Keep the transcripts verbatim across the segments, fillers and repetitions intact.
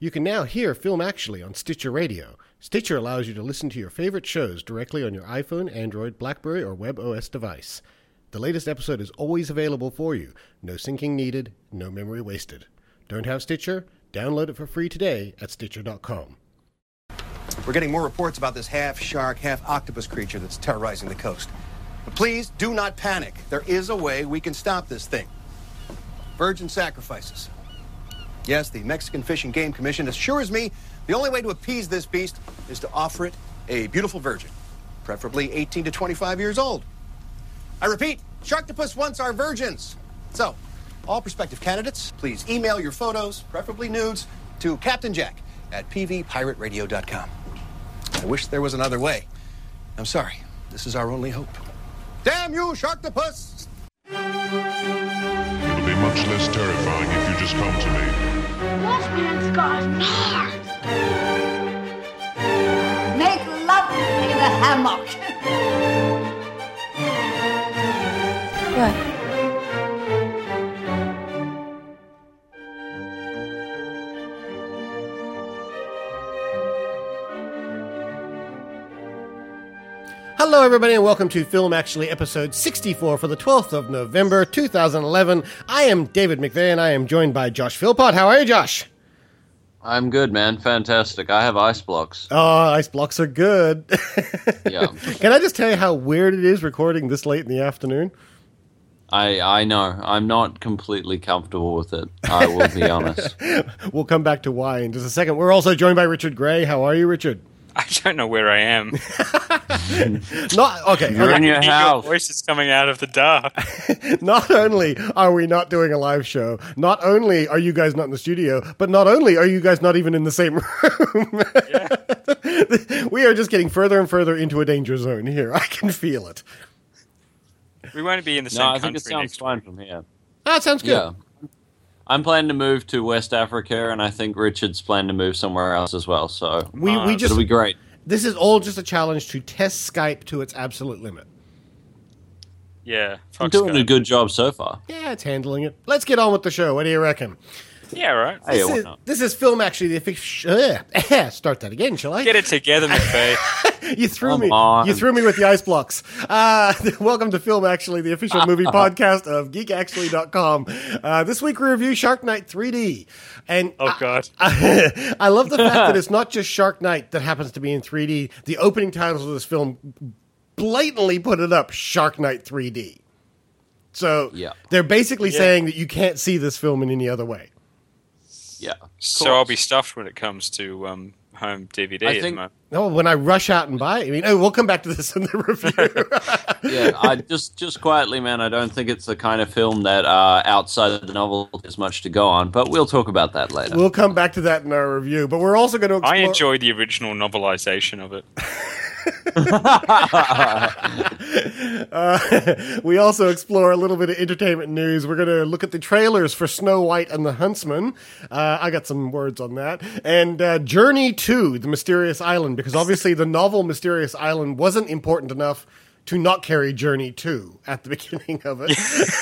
You can now hear Film Actually on Stitcher Radio. Stitcher allows you to listen to your favorite shows directly on your iPhone, Android, BlackBerry, or WebOS device. The latest episode is always available for you. No syncing needed, no memory wasted. Don't have Stitcher? Download it for free today at Stitcher dot com. We're getting more reports about this half-shark, half-octopus creature that's terrorizing the coast. But please do not panic. There is a way we can stop this thing. Virgin sacrifices. Yes, the Mexican Fish and Game Commission assures me the only way to appease this beast is to offer it a beautiful virgin, preferably eighteen to twenty-five years old. I repeat, Sharktopus wants our virgins. So, all prospective candidates, please email your photos, preferably nudes, to Captain Jack at p v pirate radio dot com. I wish there was another way. I'm sorry. This is our only hope. Damn you, Sharktopus! It'll be much less terrifying if you just come to me. Wolfman's got nards. Make love with me in a hammock. What? Hello, everybody, and welcome to Film Actually, episode sixty-four for the twelfth of November, two thousand eleven. I am David McVeigh, and I am joined by Josh Philpott. How are you, Josh? I'm good, man. Fantastic. I have ice blocks. Oh, ice blocks are good. Yeah. Can I just tell you how weird it is recording this late in the afternoon? I I know. I'm not completely comfortable with it. I will be honest. We'll come back to why in just a second. We're also joined by Richard Gray. How are you, Richard? I don't know where I am. Not okay. You're okay. in your house. Your voice is coming out of the dark. Not only are we not doing a live show, not only are you guys not in the studio, but not only are you guys not even in the same room. Yeah. We are just getting further and further into a danger zone here. I can feel it. We won't be in the same No, I country think it sounds next fine week. from here. Oh, it sounds good. Yeah. I'm planning to move to West Africa, and I think Richard's planning to move somewhere else as well. So We Uh, we just it'll be great. This is all just a challenge to test Skype to its absolute limit. Yeah. I'm Fox doing Skype. a good job so far. Yeah, it's handling it. Let's get on with the show. What do you reckon? Yeah, right. Hey, This why is, not? this is Film Actually, the official... Start that again, shall I? Get it together, McVeigh. You threw Come me. on. You threw me with the ice blocks. Uh, welcome to Film Actually, the official movie podcast of geek actually dot com. Uh, this week we review Shark Night three D, and Oh, God. I, I love the fact that it's not just Shark Night that happens to be in three D. The opening titles of this film blatantly put it up, Shark Night three D. So Yeah. they're basically Yeah. saying that you can't see this film in any other way. Yeah. So I'll be stuffed when it comes to um, home D V D. I at the think- moment. Oh, when I rush out and buy it, I mean, oh, we'll come back to this in the review. Yeah, I just just quietly, man. I don't think it's the kind of film that uh, outside of the novel there's much to go on, but we'll talk about that later. We'll come back to that in our review, but we're also going to explore... I enjoyed the original novelization of it. uh, we also explore a little bit of entertainment news. We're going to look at the trailers for Snow White and the Huntsman. Uh, I got some words on that. And uh, Journey to the Mysterious Island, because obviously the novel Mysterious Island wasn't important enough to not carry Journey to at the beginning of it.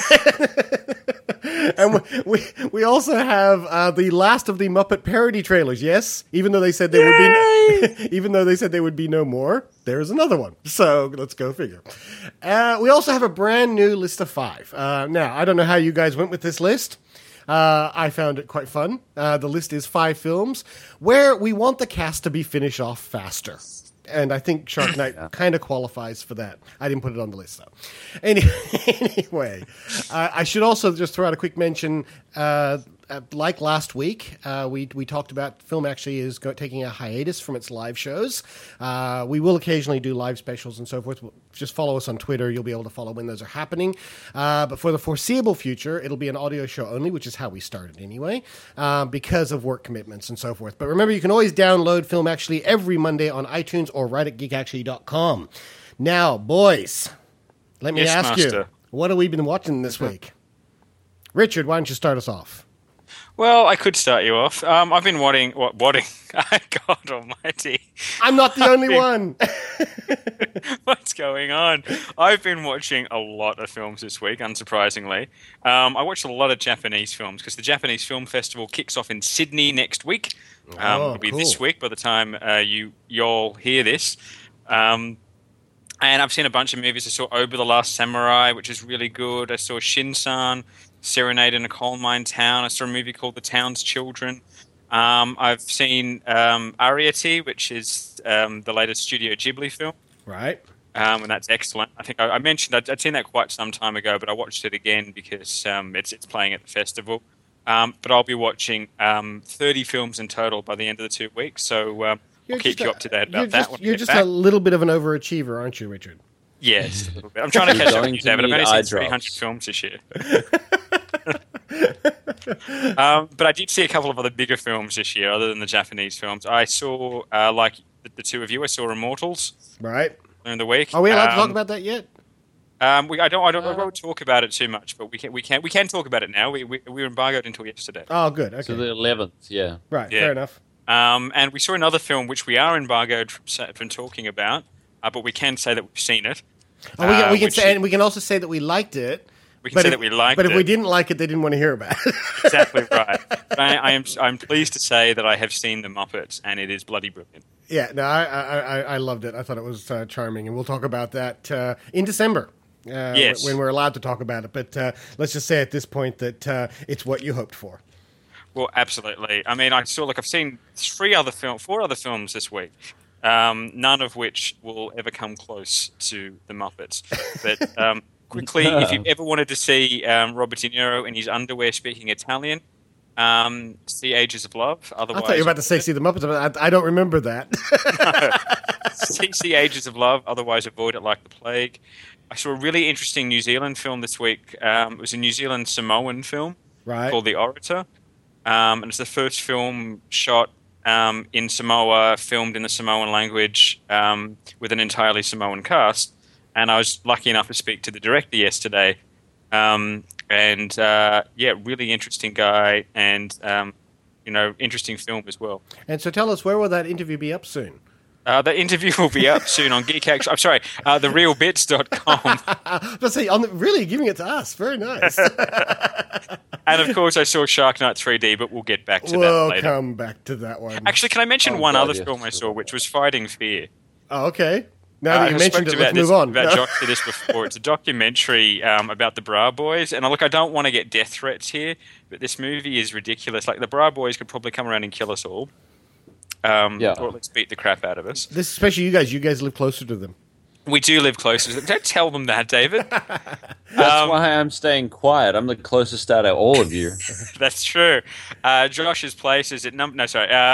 And we, we we also have uh, the last of the Muppet parody trailers. Yes, even though they said there would be, no, even though they said there would be no more, there's another one. So let's go figure. Uh, we also have a brand new list of five. Uh, now I don't know how you guys went with this list. Uh, I found it quite fun. Uh, the list is five films where we want the cast to be finished off faster. And I think Shark Night yeah. kind of qualifies for that. I didn't put it on the list, though. Any, anyway, uh, I should also just throw out a quick mention. Uh, uh, like last week, uh, we we talked about Film Actually is go- taking a hiatus from its live shows. Uh, we will occasionally do live specials and so forth. Just follow us on Twitter. You'll be able to follow when those are happening. Uh, but for the foreseeable future, it'll be an audio show only, which is how we started anyway, uh, because of work commitments and so forth. But remember, you can always download Film Actually every Monday on iTunes or right at geek actually dot com. Now, boys, let me Yes, ask master. you, what have we been watching this week? Richard, why don't you start us off? Well, I could start you off. Um, I've been watching... What? Watching? God almighty. I'm not the only one. What's going on? I've been watching a lot of films this week, unsurprisingly. Um, I watched a lot of Japanese films because the Japanese Film Festival kicks off in Sydney next week. Um, Oh, it'll be cool. this week by the time uh, you y'all hear this. Um, and I've seen a bunch of movies. I saw Oba the Last Samurai, which is really good. I saw Shin-san, Serenade in a Coal Mine Town. I saw a movie called The Town's Children. Um, I've seen um, Arrietty, which is um, the latest Studio Ghibli film. Right. Um, and that's excellent. I think I, I mentioned I'd, I'd seen that quite some time ago, but I watched it again because um, it's it's playing at the festival. Um, but I'll be watching um, thirty films in total by the end of the two weeks, so um, I'll keep just you a- up to date You're about that. just, when I you're get just back. a little bit of an overachiever, aren't you, Richard? Yes, a little bit. I'm trying to catch up going with you, to David. I've need only eye seen three hundred drops. films this year. um, but I did see a couple of other bigger films this year, other than the Japanese films. I saw, uh, like the, the two of you, I saw Immortals Right. during the week. Are we allowed to talk Um, about that yet? Um, we, I don't. I don't. I won't talk about it too much, but we can. We can. We can talk about it now. We we, we were embargoed until yesterday. Oh, good. Okay. So the eleventh, yeah. right. Yeah. Fair enough. Um, and we saw another film which we are embargoed from, sa- from talking about, uh, but we can say that we've seen it. Oh, we can, Uh, we can which say, is- and we can also say that we liked it. We can but say if, that we liked But if it. we didn't like it, they didn't want to hear about it. Exactly right. But I, I am. I'm pleased to say that I have seen The Muppets, and it is bloody brilliant. Yeah, no, I, I, I, I loved it. I thought it was uh, charming, and we'll talk about that uh, in December. Uh, Yes. when we're allowed to talk about it. But uh, let's just say at this point that uh, it's what you hoped for. Well, absolutely. I mean, I saw. Like, I've seen three other film, four other films this week. Um, none of which will ever come close to The Muppets. But um, quickly, if you ever wanted to see um, Robert De Niro in his underwear speaking Italian, um, see Ages of Love. I Otherwise, thought you were about to say see the Muppets, but I, I don't remember that. see, see Ages of Love. Otherwise, avoid it like the plague. I saw a really interesting New Zealand film this week. Um, it was a New Zealand Samoan film Right. called The Orator. Um, and it's the first film shot um, in Samoa, filmed in the Samoan language um, with an entirely Samoan cast. And I was lucky enough to speak to the director yesterday. Um, and uh, yeah, really interesting guy and, um, you know, interesting film as well. And so tell us, where will that interview be up soon? Uh, the interview will be up soon on Geek Action. I'm sorry, uh, the real bits dot com. Let's say, on the, really giving it to us. Very nice. And of course, I saw Shark Night three D, but we'll get back to that we'll later. come back to that one. Actually, can I mention Oh, one God, other yes. film I saw, which was Fighting Fear? Oh, okay. Now Uh, that you I've mentioned it, spoken let's about this, move on. About No? Jock did this before. It's a documentary um, about the Bra Boys, and uh, look, I don't want to get death threats here, but this movie is ridiculous. Like the Bra Boys could probably come around and kill us all, um, Yeah. or at least beat the crap out of us. This, especially you guys. You guys live closer to them. We do live closer to them. Don't tell them that, David. That's Um, why I'm staying quiet. I'm the closest out of all of you. That's true. Uh, Josh's place is at num. No, sorry. Uh,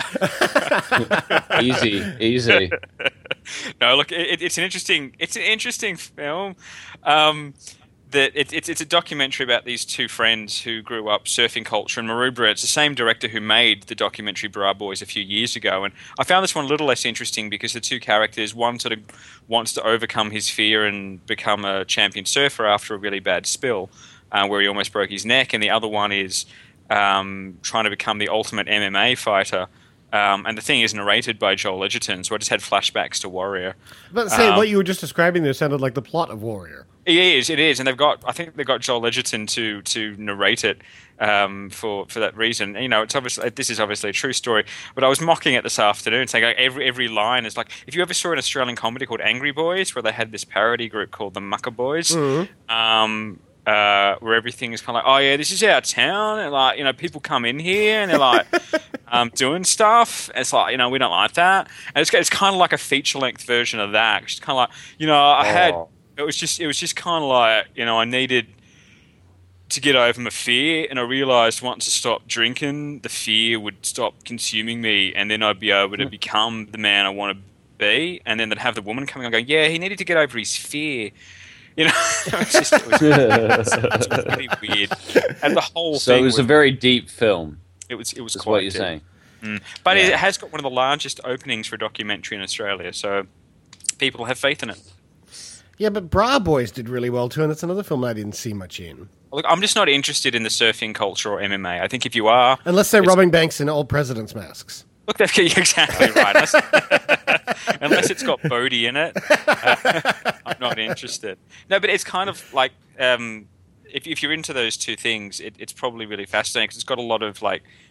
Easy, easy. no, look, it, it's an interesting. It's an interesting film. Um, that it, it's it's a documentary about these two friends who grew up surfing culture in Maroubra. It's the same director who made the documentary Bra Boys a few years ago, and I found this one a little less interesting because the two characters, one sort of wants to overcome his fear and become a champion surfer after a really bad spill, uh, where he almost broke his neck, and the other one is um, trying to become the ultimate M M A fighter. Um, and the thing is narrated by Joel Edgerton, so I just had flashbacks to Warrior. But say Um, what you were just describing there sounded like the plot of Warrior. It is, it is, and they've got. I think they've got Joel Edgerton to to narrate it um, for for that reason. You know, it's obviously this is obviously a true story. But I was mocking it this afternoon, saying like every every line is like if you ever saw an Australian comedy called Angry Boys, where they had this parody group called the Mucker Boys, um, uh, where everything is kind of like, oh yeah, this is our town, and like you know people come in here and they're like um, doing stuff. It's like you know we don't like that, and it's it's kind of like a feature length version of that. It's kind of like you know I had. Oh. It was just it was just kind of like, you know, I needed to get over my fear, and I realized once I stopped drinking, the fear would stop consuming me, and then I'd be able to become the man I want to be, and then they'd have the woman coming on going, yeah, he needed to get over his fear. You know, it was just it was, it was really weird. And the whole So thing it was a very deep film, it was it was is quite what you're deep. saying. Mm. But Yeah. it has got one of the largest openings for a documentary in Australia, so people have faith in it. Yeah, but Bra Boys did really well too, and that's another film I didn't see much in. Look, I'm just not interested in the surfing culture or M M A. I think if you are, Unless they're It's- robbing banks in old presidents' masks. look, that's you're exactly right. Unless, unless it's got Bodhi in it, uh, I'm not interested. No, but it's kind of like um, if if you're into those two things, it, it's probably really fascinating because it's got a lot of like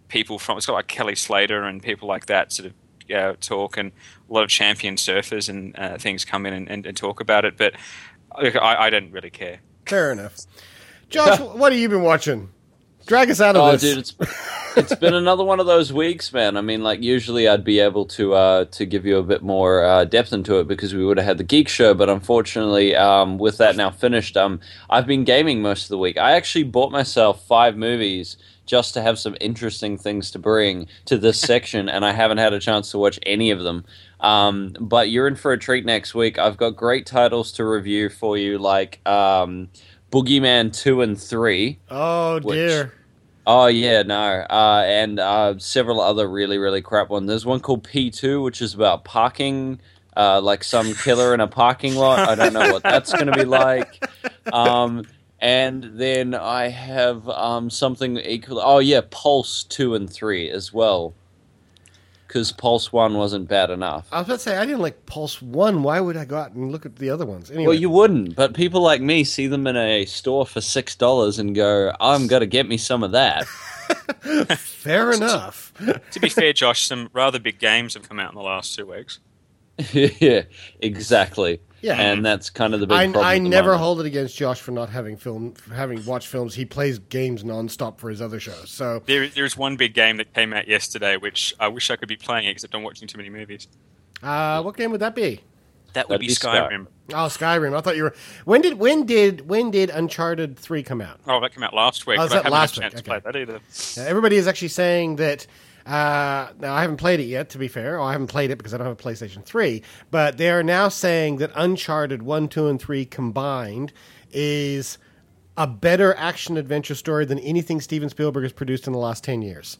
people from. It's got like Kelly Slater and people like that sort of uh, talk, and a lot of champion surfers and uh, things come in and, and, and talk about it. But look, I, I don't really care. Fair enough. Josh, what have you been watching? Drag us out of Oh, this. dude, it's it's been another one of those weeks, man. I mean, like usually I'd be able to uh, to give you a bit more uh, depth into it because we would have had the Geek Show, but unfortunately, um, with that now finished, um, I've been gaming most of the week. I actually bought myself five movies just to have some interesting things to bring to this section, and I haven't had a chance to watch any of them. Um, but you're in for a treat next week. I've got great titles to review for you, like um, Boogeyman two and three. Oh, which- dear. Oh, yeah, no. Uh, and uh, several other really, really crap ones. There's one called P two, which is about parking, uh, like some killer in a parking lot. I don't know what that's going to be like. Um, and then I have um, something equal. Oh, yeah, Pulse two and three as well. Because Pulse one wasn't bad enough. I was about to say, I didn't like Pulse one. Why would I go out and look at the other ones? Anyway. Well, you wouldn't, but people like me see them in a store for six dollars and go, I'm going to get me some of that. Fair enough. To be fair, Josh, some rather big games have come out in the last two weeks. Yeah, exactly. Yeah. And that's kind of the big I, problem. I at the never moment. hold it against Josh for not having film, for having watched films. He plays games nonstop for his other shows. So There, there's one big game that came out yesterday, which I wish I could be playing, except I'm watching too many movies. uh, what game would that be? That would That'd be be Skyrim. Oh, Skyrim. I thought you were. When did when did when did Uncharted three come out? Oh, that came out last week. Oh, but is I that haven't last had a chance week? to play Okay. that either. Uh, everybody is actually saying that. Uh, now, I haven't played it yet, to be fair. Or I haven't played it because I don't have a PlayStation three. But they are now saying that Uncharted one, two, and three combined is a better action-adventure story than anything Steven Spielberg has produced in the last ten years.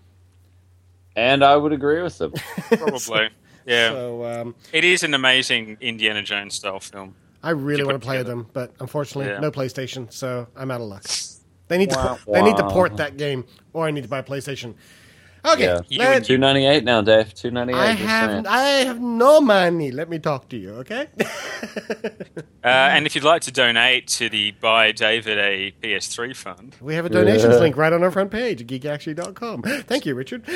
And I would agree with them. Probably. Yeah. So um, It is an amazing Indiana Jones style film. I really Keep want it to play together. them, but unfortunately, Yeah. no PlayStation, so I'm out of luck. They need to Wow. they need to Wow. port that game, or I need to buy a PlayStation. Okay, Yeah. You let- and two ninety eight now, Dave. Two ninety eight. I have I have no money. Let me talk to you, okay? Uh, and if you'd like to donate to the Buy David a P S three fund, We have a donations Yeah. link right on our front page at geek actually dot com. Thank you, Richard.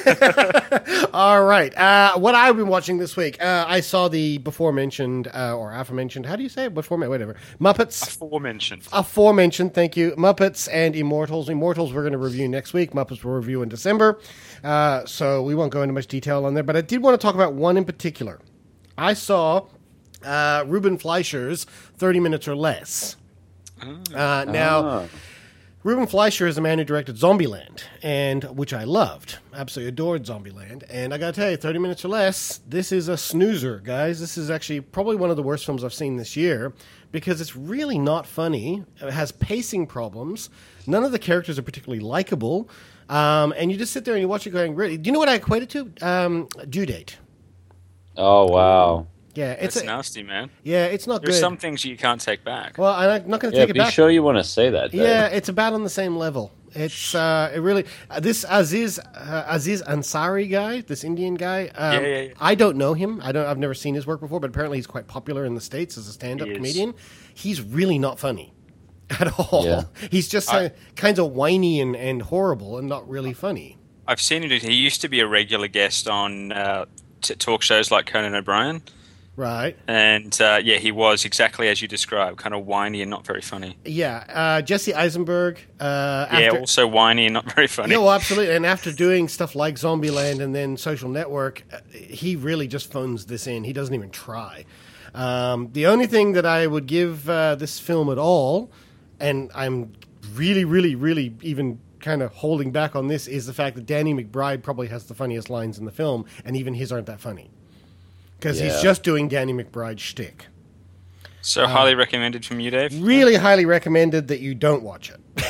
All right. Uh, what I've been watching this week, uh, I saw the before mentioned, uh, or aforementioned, how do you say it? Before, whatever. Muppets. aforementioned. Aforementioned, thank you. Muppets and Immortals. Immortals we're going to review next week. Muppets we'll review in December. Uh, so we won't go into much detail on there, but I did want to talk about one in particular. I saw uh, Ruben Fleischer's thirty minutes or Less. Uh, now, Ah. Ruben Fleischer is the man who directed Zombieland, and which I loved. Absolutely adored Zombieland. And I got to tell you, thirty minutes or Less, this is a snoozer, guys. This is actually probably one of the worst films I've seen this year because it's really not funny. It has pacing problems. None of the characters are particularly likable. Um, and you just sit there and you watch it going, really. Do you know what I equate it to? Um, Due Date. Oh, wow. Yeah, it's That's a, nasty, man. yeah, it's not There's good. some things you can't take back. Well, I'm not going to Yeah, take it be back. sure you want to say that, Dave. Yeah, it's about on the same level. It's uh, it really uh, this Aziz uh, Aziz Ansari guy, this Indian guy. Um, Yeah, yeah, yeah. I don't know him. I don't. I've never seen his work before, but apparently he's quite popular in the States as a stand-up He is. comedian. He's really not funny at all. Yeah. He's just I- uh, kinds of whiny and, and horrible and not really funny. I've seen it. He used to be a regular guest on uh, t- talk shows like Conan O'Brien. Right. And uh, yeah, he was exactly as you described, kind of whiny and not very funny. Yeah. Uh, Jesse Eisenberg. Uh, yeah, after, also whiny and not very funny. Yeah, well, absolutely. And after doing stuff like Zombieland and then Social Network, uh, he really just phones this in. He doesn't even try. Um, the only thing that I would give uh, this film at all, and I'm really, really, really even kind of holding back on this, is the fact that Danny McBride probably has the funniest lines in the film, and even his aren't that funny. Because he's Yeah. just doing Danny McBride's shtick. So highly recommended from you, Dave. Really highly recommended that you don't watch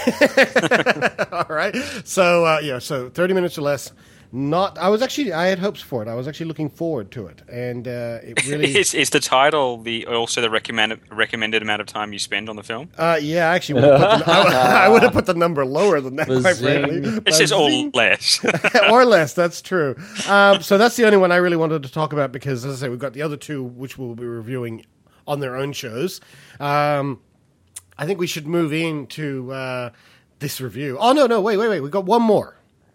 it. All right. So uh, yeah, so thirty minutes or less. Not. I was actually. I had hopes for it. I was actually looking forward to it, and uh, it really. is, is the title the also the recommended recommended amount of time you spend on the film? uh, yeah, I actually, would have put the, I, I would have put the number lower than that, quite Bazing. frankly. It says all Bazing. less. or less. That's true. Um, so that's the only one I really wanted to talk about because, as I say, we've got the other two which we'll be reviewing on their own shows. Um, I think we should move into uh, this review. Oh no, no, wait, wait, wait. We've got one more.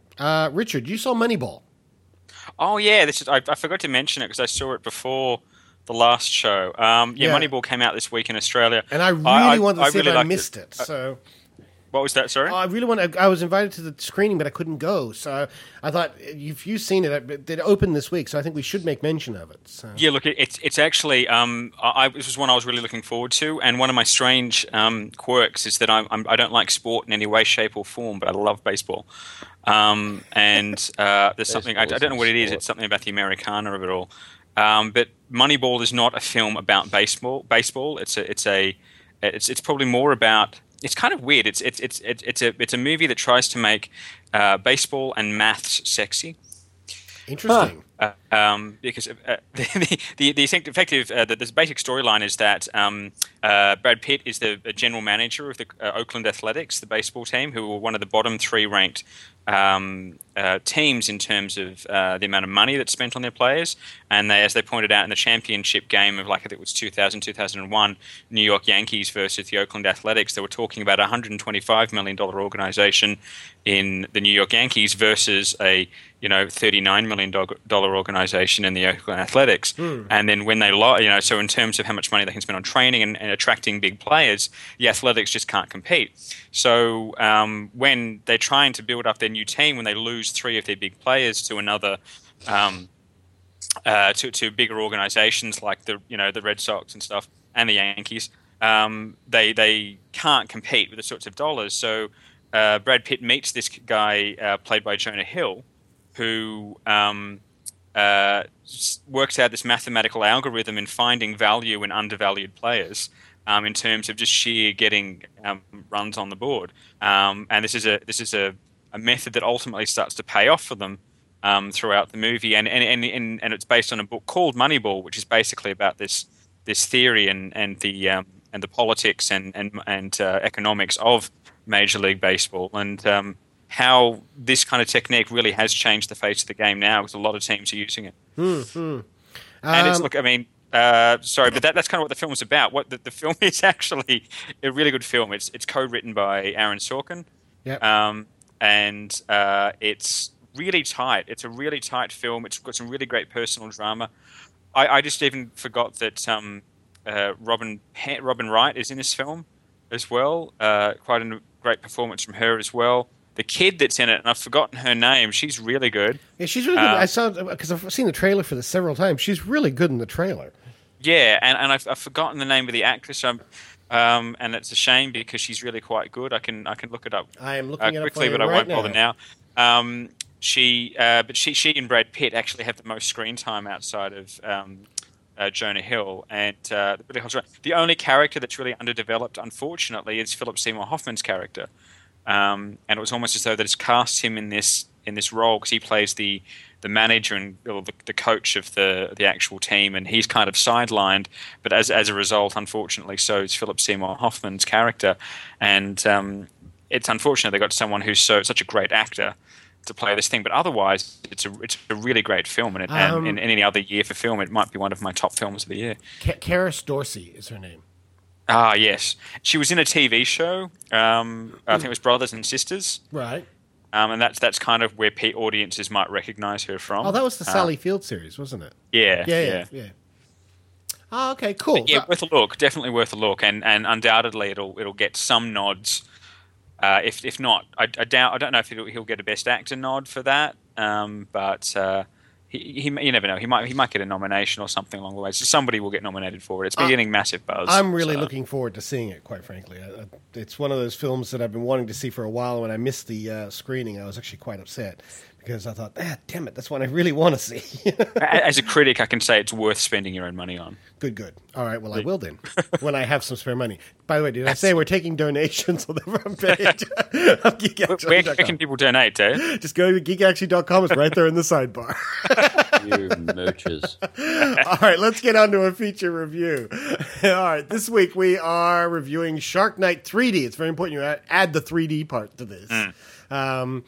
Uh, Richard, you saw Moneyball. Oh yeah, this is. I, I forgot to mention it because I saw it before the last show. Um, yeah, Yeah. Moneyball came out this week in Australia, And I really I- wanted to I see really it, but I liked missed it. it. So What was that? Sorry. I really want. I was invited to the screening, but I couldn't go. So I thought if you've seen it, it opened this week. So I think we should make mention of it. So. Yeah, look, it, it's it's actually um, I, I this was one I was really looking forward to, and one of my strange um, quirks is that I'm, I'm I don't like sport in any way, shape, or form, but I love baseball. Um, and uh, there's something I, I don't know what it is. It's something about the Americana of it all. Um, but Moneyball is not a film about baseball. Baseball. It's a it's a it's it's probably more about. It's kind of weird. It's it's it's it's it's a it's a movie that tries to make uh, baseball and maths sexy. Interesting. Uh, um, because uh, the the the effective uh, the, the basic storyline is that um, uh, Brad Pitt is the general manager of the uh, Oakland Athletics, the baseball team, who were one of the bottom three ranked um, uh, teams in terms of uh, the amount of money that's spent on their players. And they, as they pointed out in the championship game of, like, I think it was two thousand, two thousand one, New York Yankees versus the Oakland Athletics, they were talking about a one hundred twenty-five million dollars organization in the New York Yankees versus a you know thirty-nine million dollars organization in the Oakland Athletics. Mm. And then when they lo- you know so in terms of how much money they can spend on training and, and attracting big players, the Athletics just can't compete. So um, when they're trying to build up their new team, when they lose three of their big players to another um, uh, to, to bigger organizations like the you know the Red Sox and stuff and the Yankees, um, they they can't compete with the sorts of dollars. So uh, Brad Pitt meets this guy uh, played by Jonah Hill, who um, uh, works out this mathematical algorithm in finding value in undervalued players um, in terms of just sheer getting um, runs on the board. Um, and this is a this is a, a method that ultimately starts to pay off for them um, throughout the movie. And and, and and and it's based on a book called Moneyball, which is basically about this this theory and and the um, and the politics and and and uh, economics of Major League Baseball, and um, how this kind of technique really has changed the face of the game now, because a lot of teams are using it. Mm-hmm. And it's, Um, look, I mean, uh, sorry, but that, that's kind of what the film is about. What the, the film is actually a really good film. It's it's co-written by Aaron Sorkin, Yep. um, and uh, it's really tight. It's a really tight film. It's got some really great personal drama. I, I just even forgot that um, uh, Robin Robin Wright is in this film as well. Uh, quite a great performance from her as well. The kid that's in it, and I've forgotten her name, she's really good. Yeah, she's really good. Uh, I saw because I've seen the trailer for this several times. She's really good in the trailer. Yeah, and, and I've, I've forgotten the name of the actress, um, um, and it's a shame because she's really quite good. I can I can look it up I am uh, looking it up quickly, for you but I right won't now. bother now. Um, she, uh, but she, she and Brad Pitt actually have the most screen time outside of um, uh, Jonah Hill, and uh, really holds around. The only character that's really underdeveloped, unfortunately, is Philip Seymour Hoffman's character. Um, and it was almost as though that it's cast him in this in this role because he plays the the manager and or the, the coach of the the actual team, and he's kind of sidelined. But as as a result, unfortunately, so is Philip Seymour Hoffman's character, and um, it's unfortunate they got someone who's so such a great actor to play this thing. But otherwise, it's a it's a really great film, and, it, Um, and in any other year for film, it might be one of my top films of the year. Ka- Karis Dorsey is her name. Ah, yes, she was in a T V show. Um, I think it was Brothers and Sisters. Right. Um, and that's that's kind of where P audiences might recognize her from. Oh, that was the Uh, Sally Field series, wasn't it? yeah, Yeah, yeah, yeah, yeah. Oh, okay, cool. Yeah, Uh, worth a look. Definitely worth a look, and and undoubtedly it'll it'll get some nods. Uh, if if not, I, I doubt. I don't know if he'll, he'll get a Best Actor nod for that. Um, but uh, he, he you never know. He might he might get a nomination or something along the way. So somebody will get nominated for it. It's been Uh, getting massive buzz. I'm really so. looking forward to seeing it, quite frankly. I, I, it's one of those films that I've been wanting to see for a while. When I missed the uh, screening, I was actually quite upset because I thought, ah, damn it, that's one I really want to see. As a critic, I can say it's worth spending your own money on. Good, good. All right, well, I will then, when I have some spare money. By the way, did I say we're taking donations on the front page of geek Where, action where dot can com? people donate, eh? Just go to geek action dot com. It's right there in the sidebar. You mooches. All right, let's get on to a feature review. All right, this week we are reviewing Shark Night three D. It's very important you add, add the three D part to this. Um,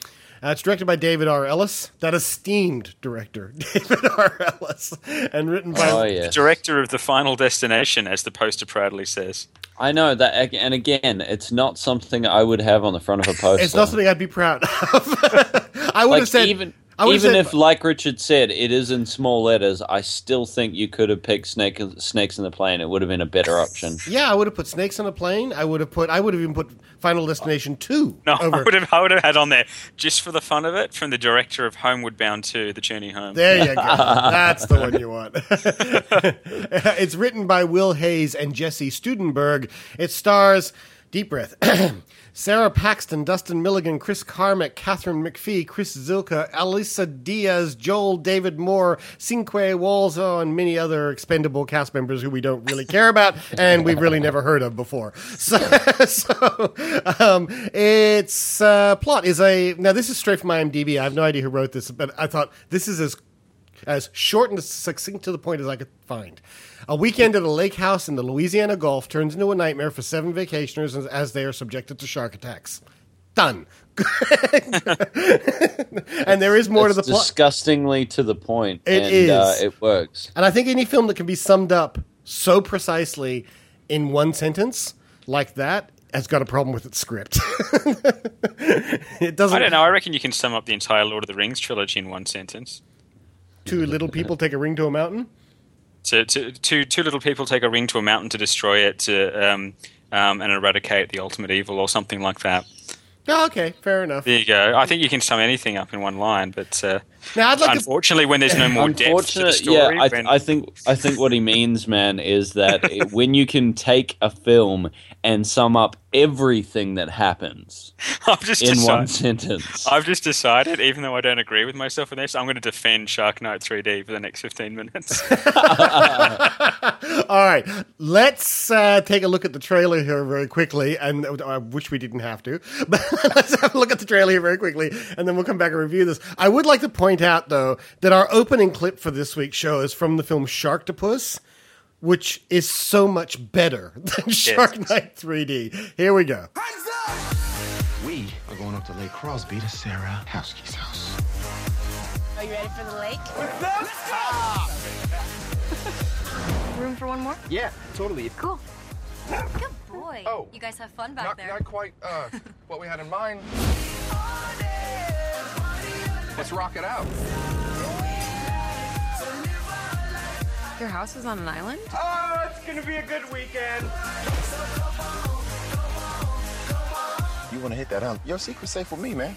Uh, it's directed by David R. Ellis, that esteemed director, David R. Ellis, and written by... Oh, yeah. Director of The Final Destination, as the poster proudly says. I know that, and again, it's not something I would have on the front of a poster. It's not something I'd be proud of. I would like, have said... Even, I would even have said, if, like Richard said, it is in small letters, I still think you could have picked snake, Snakes in the Plane. It would have been a better option. Yeah, I would have put Snakes on a Plane. I would have put... I would have even put Final Destination two. No, over. I would have. I would have had on there just for the fun of it from the director of Homeward Bound two, The Journey Home. There you go. That's the one you want. It's written by Will Hayes and Jesse Studenberg. It stars, deep breath, Sarah Paxton, Dustin Milligan, Chris Carmack, Catherine McPhee, Chris Zilka, Alisa Diaz, Joel David Moore, Cinque Walzo, and many other expendable cast members who we don't really care about and we've really never heard of before. So, so um, its uh, plot is a... Now, this is straight from IMDb. I have no idea who wrote this, but I thought this is as as short and succinct to the point as I could find. A weekend at a lake house in the Louisiana Gulf turns into a nightmare for seven vacationers as they are subjected to shark attacks. Done. And there is more it's to the plot. Disgustingly to the point. It and, is. Uh, it works. And I think any film that can be summed up so precisely in one sentence like that has got a problem with its script. It doesn't. I don't know. I reckon you can sum up the entire Lord of the Rings trilogy in one sentence. Two little people take a ring to a mountain? So, two, two, two little people take a ring to a mountain to destroy it to, um, um, and eradicate the ultimate evil, or something like that. Oh, okay, fair enough. There you go. I think you can sum anything up in one line, but uh, now, I'd like unfortunately, to... when there's no more depth to the story, yeah, I, when... I think I think what he means, man, is that it, when you can take a film and sum up everything that happens I've just in decided, one sentence. I've just decided, even though I don't agree with myself in this, I'm going to defend Sharknight three D for the next fifteen minutes. All right, let's uh, take a look at the trailer here very quickly, and I wish we didn't have to, but let's have a look at the trailer here very quickly, and then we'll come back and review this. I would like to point out, though, that our opening clip for this week's show is from the film Sharktopus, which is so much better than Sharknight three D. Here we go. We are going up to Lake Crosby to Sarah Houseke's house. Are you ready for the lake? Room for one more? Yeah, totally. Cool. Good boy. Oh. You guys have fun back Not, there. not quite uh, what we had in mind. Let's rock it out. Your house is on an island? Oh, it's gonna be a good weekend. You wanna hit that, huh? Your secret's safe with me, man.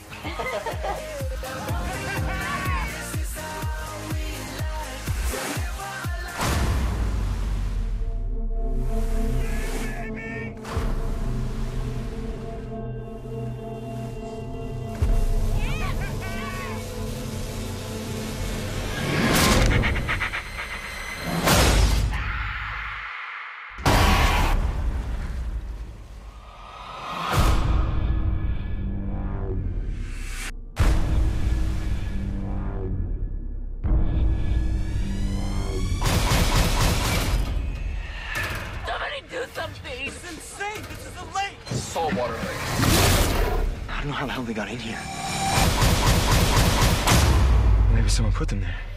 Saltwater lake. I don't know how the hell they got in here. Maybe someone put them there.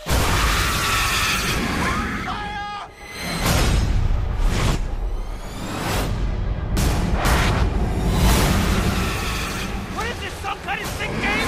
What is this, some kind of sick game?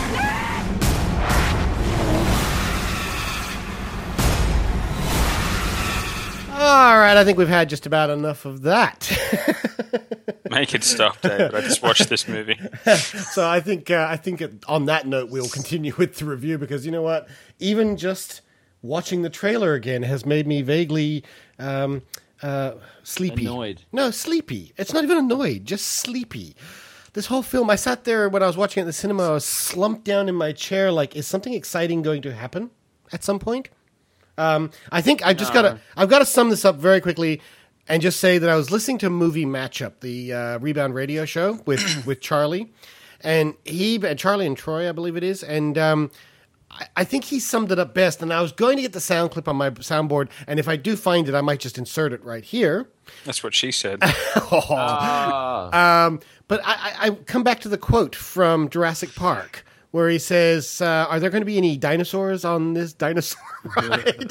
All right, I think we've had just about enough of that. Make it stop, David. I just watched this movie. So I think uh, I think it, on that note we'll continue with the review, because you know what? Even just watching the trailer again has made me vaguely um, uh, sleepy. Annoyed. No, sleepy. It's not even annoyed, just sleepy. This whole film, I sat there when I was watching it in the cinema, I was slumped down in my chair like, is something exciting going to happen at some point? Um, I think I just No. gotta I've got to sum this up very quickly and just say that I was listening to Movie Matchup, the uh, Rebound radio show with, with Charlie, and he Charlie and Troy, I believe it is, and um, I, I think he summed it up best. And I was going to get the sound clip on my soundboard, and if I do find it, I might just insert it right here. That's what she said. Ah. Um, but I, I, I come back to the quote from Jurassic Park where he says, uh, "Are there going to be any dinosaurs on this dinosaur ride?"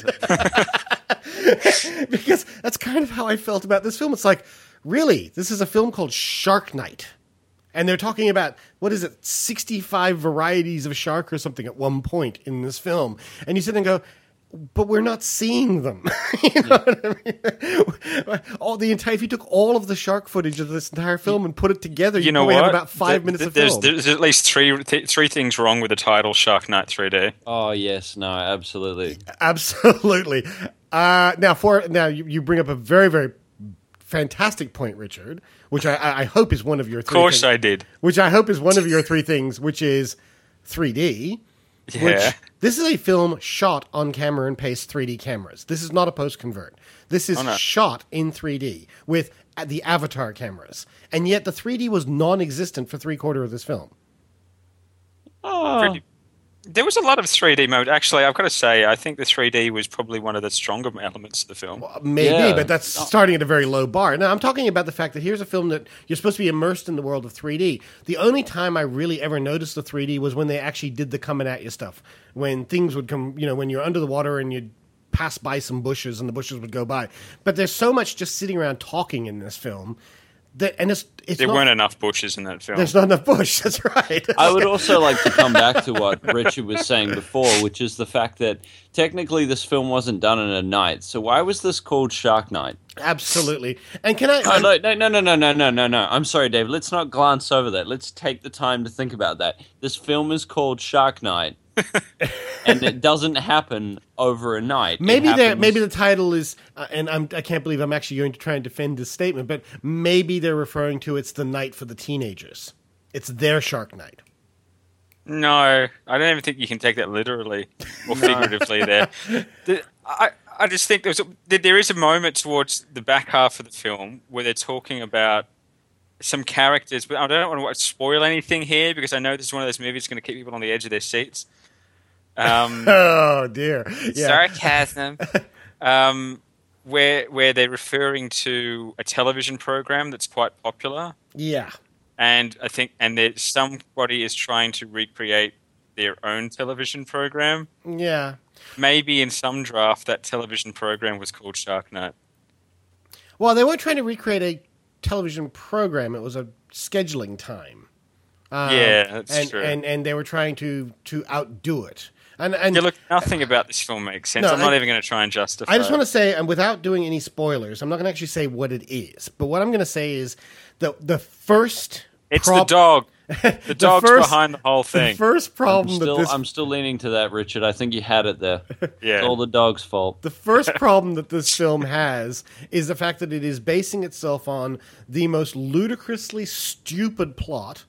Because that's kind of how I felt about this film. It's like, really, this is a film called Shark Night. And they're talking about, what is it, sixty-five varieties of shark or something at one point in this film. And you sit and go, but we're not seeing them. You know what I mean? All the entire, if you took all of the shark footage of this entire film and put it together, you, you know probably what? have about five Th- minutes th- of there's, film. There's at least three th- three things wrong with the title Shark Night three D. Oh yes, no, absolutely, absolutely. Uh, now, for now, you, you bring up a very, very fantastic point, Richard, which I, I hope is one of your three Of course things, I did. Which I hope is one of your three things, which is three D. Yeah. Which, this is a film shot on camera and paste three D cameras. This is not a post-convert. This is Oh, no. shot in three D with the Avatar cameras. And yet the three D was non-existent for three-quarter of this film. Oh. Pretty- There was a lot of three D mode. Actually, I've got to say, I think the three D was probably one of the stronger elements of the film. Maybe, Yeah. but that's starting at a very low bar. Now, I'm talking about the fact that here's a film that you're supposed to be immersed in the world of three D. The only time I really ever noticed the three D was when they actually did the coming at you stuff. When things would come, you know, when you're under the water and you'd pass by some bushes and the bushes would go by. But there's so much just sitting around talking in this film that, and it's, it's There not, weren't enough bushes in that film. there's not enough bush. That's right. I would also like to come back to what Richard was saying before, which is the fact that technically this film wasn't done in a night. So why was this called Shark Night? Absolutely. And can I... Oh, no, no, no, no, no, no, no, no, no. I'm sorry, Dave. Let's not glance over that. Let's take the time to think about that. This film is called Shark Night, and it doesn't happen over a night. It Maybe there, happens- maybe the title is, uh, and I'm, I can't believe I'm actually going to try and defend this statement, but maybe they're referring to it's the night for the teenagers. It's their Shark Night. No, I don't even think you can take that literally or figuratively there. The, I, I just think there's a, there is a moment towards the back half of the film where they're talking about some characters, but I don't want to spoil anything here because I know this is one of those movies that's going to keep people on the edge of their seats. Um, Oh dear! Yeah. Sarcasm. um, where where they're referring to a television program that's quite popular, Yeah. and I think and that somebody is trying to recreate their own television program. Yeah. Maybe in some draft that television program was called Shark Night. Well, they weren't trying to recreate a television program. It was a scheduling time. Um, Yeah, that's and, true. And and they were trying to to outdo it. And and Yeah, look, nothing about this film makes sense. No, I'm not I- even going to try and justify. I just it. want to say, and without doing any spoilers, I'm not going to actually say what it is. But what I'm going to say is the the first It's prob- the dog. The dog's first- behind the whole The thing. first I'm problem still, that this I'm still leaning to that, Richard. I think you had it there. Yeah. It's all the dog's fault. The first problem that this film has is the fact that it is basing itself on the most ludicrously stupid plot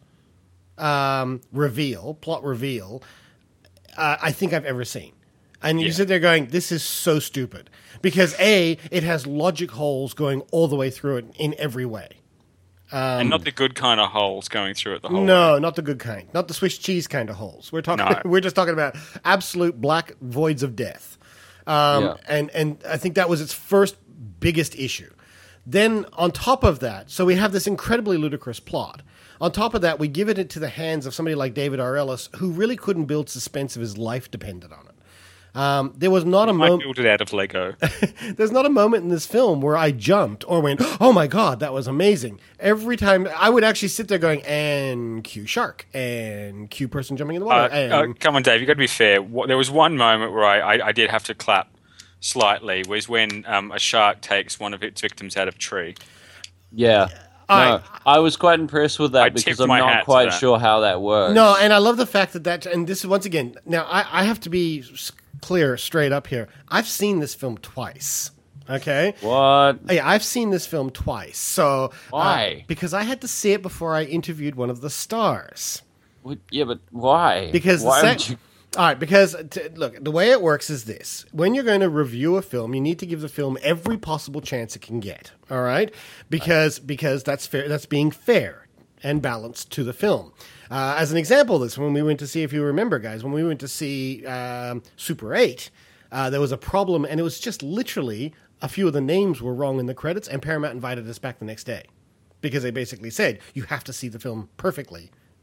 um, reveal, plot reveal, uh, I think I've ever seen. And you Yeah. sit there going, this is so stupid. Because A, it has logic holes going all the way through it in every way. and not the good kind of holes going through it the whole way. No, not the good kind. Not the Swiss cheese kind of holes. We're talking. No. We're just talking about absolute black voids of death. Um, Yeah. And and I think that was its first biggest issue. Then on top of that, so we have this incredibly ludicrous plot. On top of that, we give it into the hands of somebody like David R. Ellis, who really couldn't build suspense if his life depended on it. Um, there was not a I moment. built it out of Lego. There's not a moment in this film where I jumped or went, "Oh my god, that was amazing!" Every time I would actually sit there going, "And cue shark, and cue person jumping in the water." Uh, and uh, come on, Dave. You got to be fair. What, there was one moment where I, I, I did have to clap slightly. Was when um, a shark takes one of its victims out of a tree. Yeah. I- No, I was quite impressed with that I because tipped I'm my hat not to quite that. sure how that works. No, and I love the fact that that, and this is once again, now I, I have to be s- clear straight up here. I've seen this film twice. Okay? What? Yeah, I've seen this film twice. So uh, Why? because I had to see it before I interviewed one of the stars. What- Yeah, but why? Because why the would sec- you? all right, because t- look, the way it works is this: when you're going to review a film, you need to give the film every possible chance it can get. All right, because because that's fair. That's being fair and balanced to the film. Uh, as an example of this, when we went to see, if you remember, guys, when we went to see um, Super eight, uh, there was a problem, and it was just literally a few of the names were wrong in the credits, and Paramount invited us back the next day because they basically said you have to see the film perfectly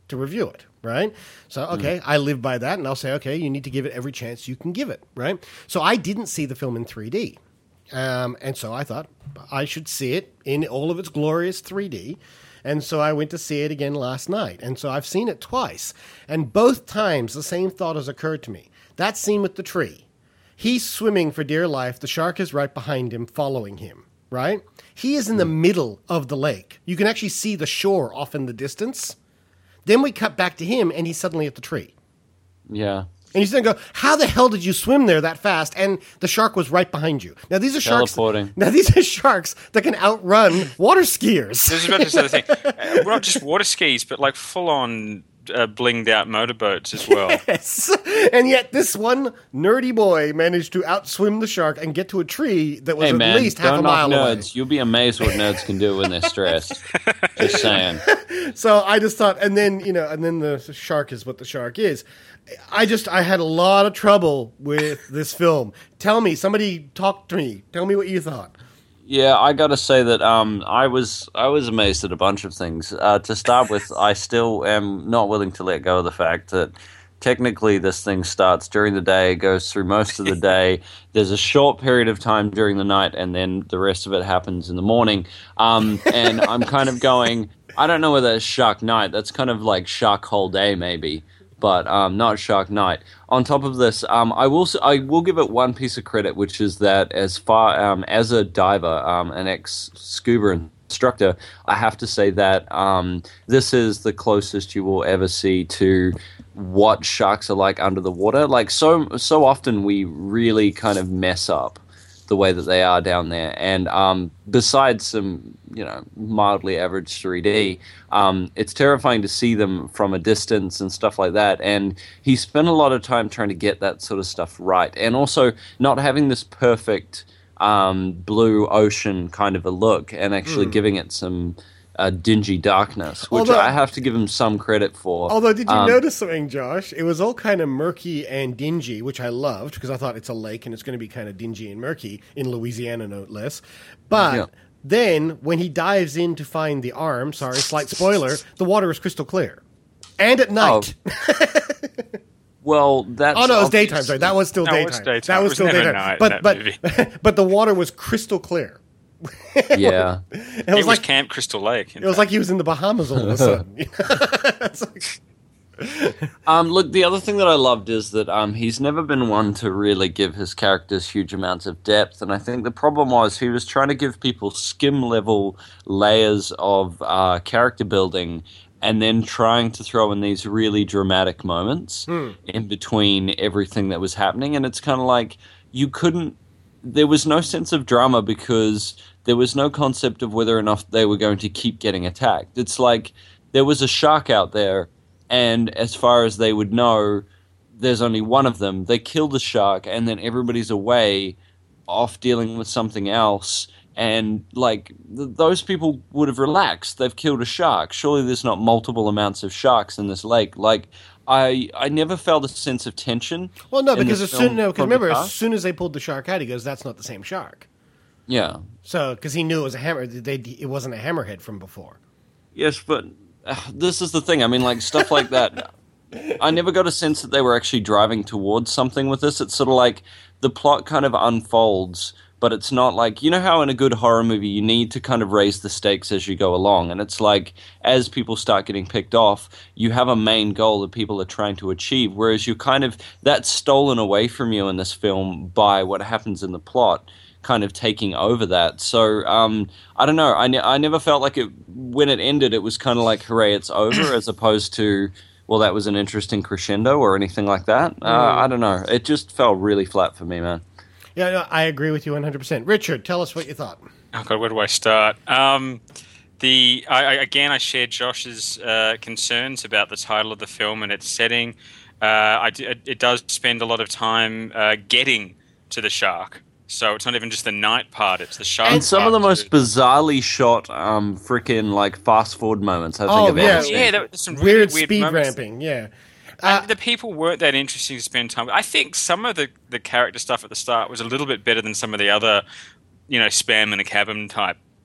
to review it, right? So, okay, mm. I live by that, and I'll say, okay, you need to give it every chance you can give it, right? So I didn't see the film in three D. Um, and so I thought I should see it in all of its glorious three D. And so I went to see it again last night. And so I've seen it twice. And both times the same thought has occurred to me. That scene with the tree. He's swimming for dear life. The shark is right behind him, following him, right? He is in the middle of the lake. You can actually see the shore off in the distance. Then we cut back to him, and he's suddenly at the tree. Yeah. And you sit and go, how the hell did you swim there that fast? And the shark was right behind you. Now these are sharks. Teleporting. Now these are sharks that can outrun water skiers. This is about to say the thing. Uh, we're not just water skis, but like full on uh, blinged out motorboats as well. Yes. And yet this one nerdy boy managed to outswim the shark and get to a tree that was hey, at man, least half a mile nerds. away. You'll be amazed what nerds can do when they're stressed. Just saying. So I just thought, and then you know, and then the shark is what the shark is. I just, I had a lot of trouble with this film. Tell me, somebody talk to me. Tell me what you thought. Yeah, I got to say that um, I was I was amazed at a bunch of things. Uh, to start with, I still am not willing to let go of the fact that technically this thing starts during the day, goes through most of the day. There's a short period of time during the night, and then the rest of it happens in the morning. Um, and I'm kind of going, I don't know whether it's Shark Night. That's kind of like Shark Whole Day, maybe. But um, not Shark Night. On top of this, um, I will I will give it one piece of credit, which is that as far um, as a diver, um, an ex scuba instructor, I have to say that um, this is the closest you will ever see to what sharks are like under the water. Like so so often, we really kind of mess up the way that they are down there. And um, besides some, you know, mildly average three D, um, it's terrifying to see them from a distance and stuff like that. And he spent a lot of time trying to get that sort of stuff right. And also not having this perfect um, blue ocean kind of a look and actually mm. giving it some uh, dingy darkness, which although, I have to give him some credit for. Although, did you um, notice something, Josh? It was all kind of murky and dingy, which I loved because I thought it's a lake and it's going to be kind of dingy and murky in Louisiana, no less. But yeah. then when he dives in to find the arm, sorry, slight spoiler, the water is crystal clear. And at night. Oh. Well, that's... Oh, no, it was daytime. Sorry, that was still no, daytime. It's daytime. That was, was still daytime. But, but, but the water was crystal clear. Yeah. it was, it was like Camp Crystal Lake. It was like he was in the Bahamas all of a sudden. like... um, look, the other thing that I loved is that um, he's never been one to really give his characters huge amounts of depth, and I think the problem was he was trying to give people skim-level layers of uh, character building and then trying to throw in these really dramatic moments hmm. in between everything that was happening, and it's kind of like you couldn't... There was no sense of drama because there was no concept of whether or not they were going to keep getting attacked. It's like there was a shark out there, and as far as they would know, there's only one of them. They kill the shark, and then everybody's away off dealing with something else. And, like, th- those people would have relaxed. They've killed a shark. Surely there's not multiple amounts of sharks in this lake. Like, I I never felt a sense of tension. Well, no, because as soon no, because remember, as soon as they pulled the shark out, he goes, "That's not the same shark." Yeah. So, because he knew it was a hammer, they it wasn't a hammerhead from before. Yes, but uh, this is the thing. I mean, like stuff like that. I never got a sense that they were actually driving towards something with this. It's sort of like the plot kind of unfolds. But it's not like, you know how in a good horror movie you need to kind of raise the stakes as you go along. And it's like, as people start getting picked off, you have a main goal that people are trying to achieve. Whereas you kind of, that's stolen away from you in this film by what happens in the plot, kind of taking over that. So, um, I don't know. I, ne- I never felt like it, when it ended, it was kind of like, hooray, it's over, as opposed to, well, that was an interesting crescendo or anything like that. Uh, mm. I don't know. It just fell really flat for me, man. Yeah, no, I agree with you one hundred percent. Richard, tell us what you thought. Oh God, where do I start? Um, the I, I, again, I shared Josh's uh, concerns about the title of the film and its setting. Uh, I, it does spend a lot of time uh, getting to the shark, so it's not even just the night part; it's the shark. And some part of the most too. bizarrely shot, um, freaking like fast forward moments. I think oh of yeah, everything. yeah, there, there's some really weird, weird speed moments. ramping. Yeah. Uh, Uh, the people weren't that interesting to spend time with. I think some of the, the character stuff at the start was a little bit better than some of the other, you know, spam in a cabin type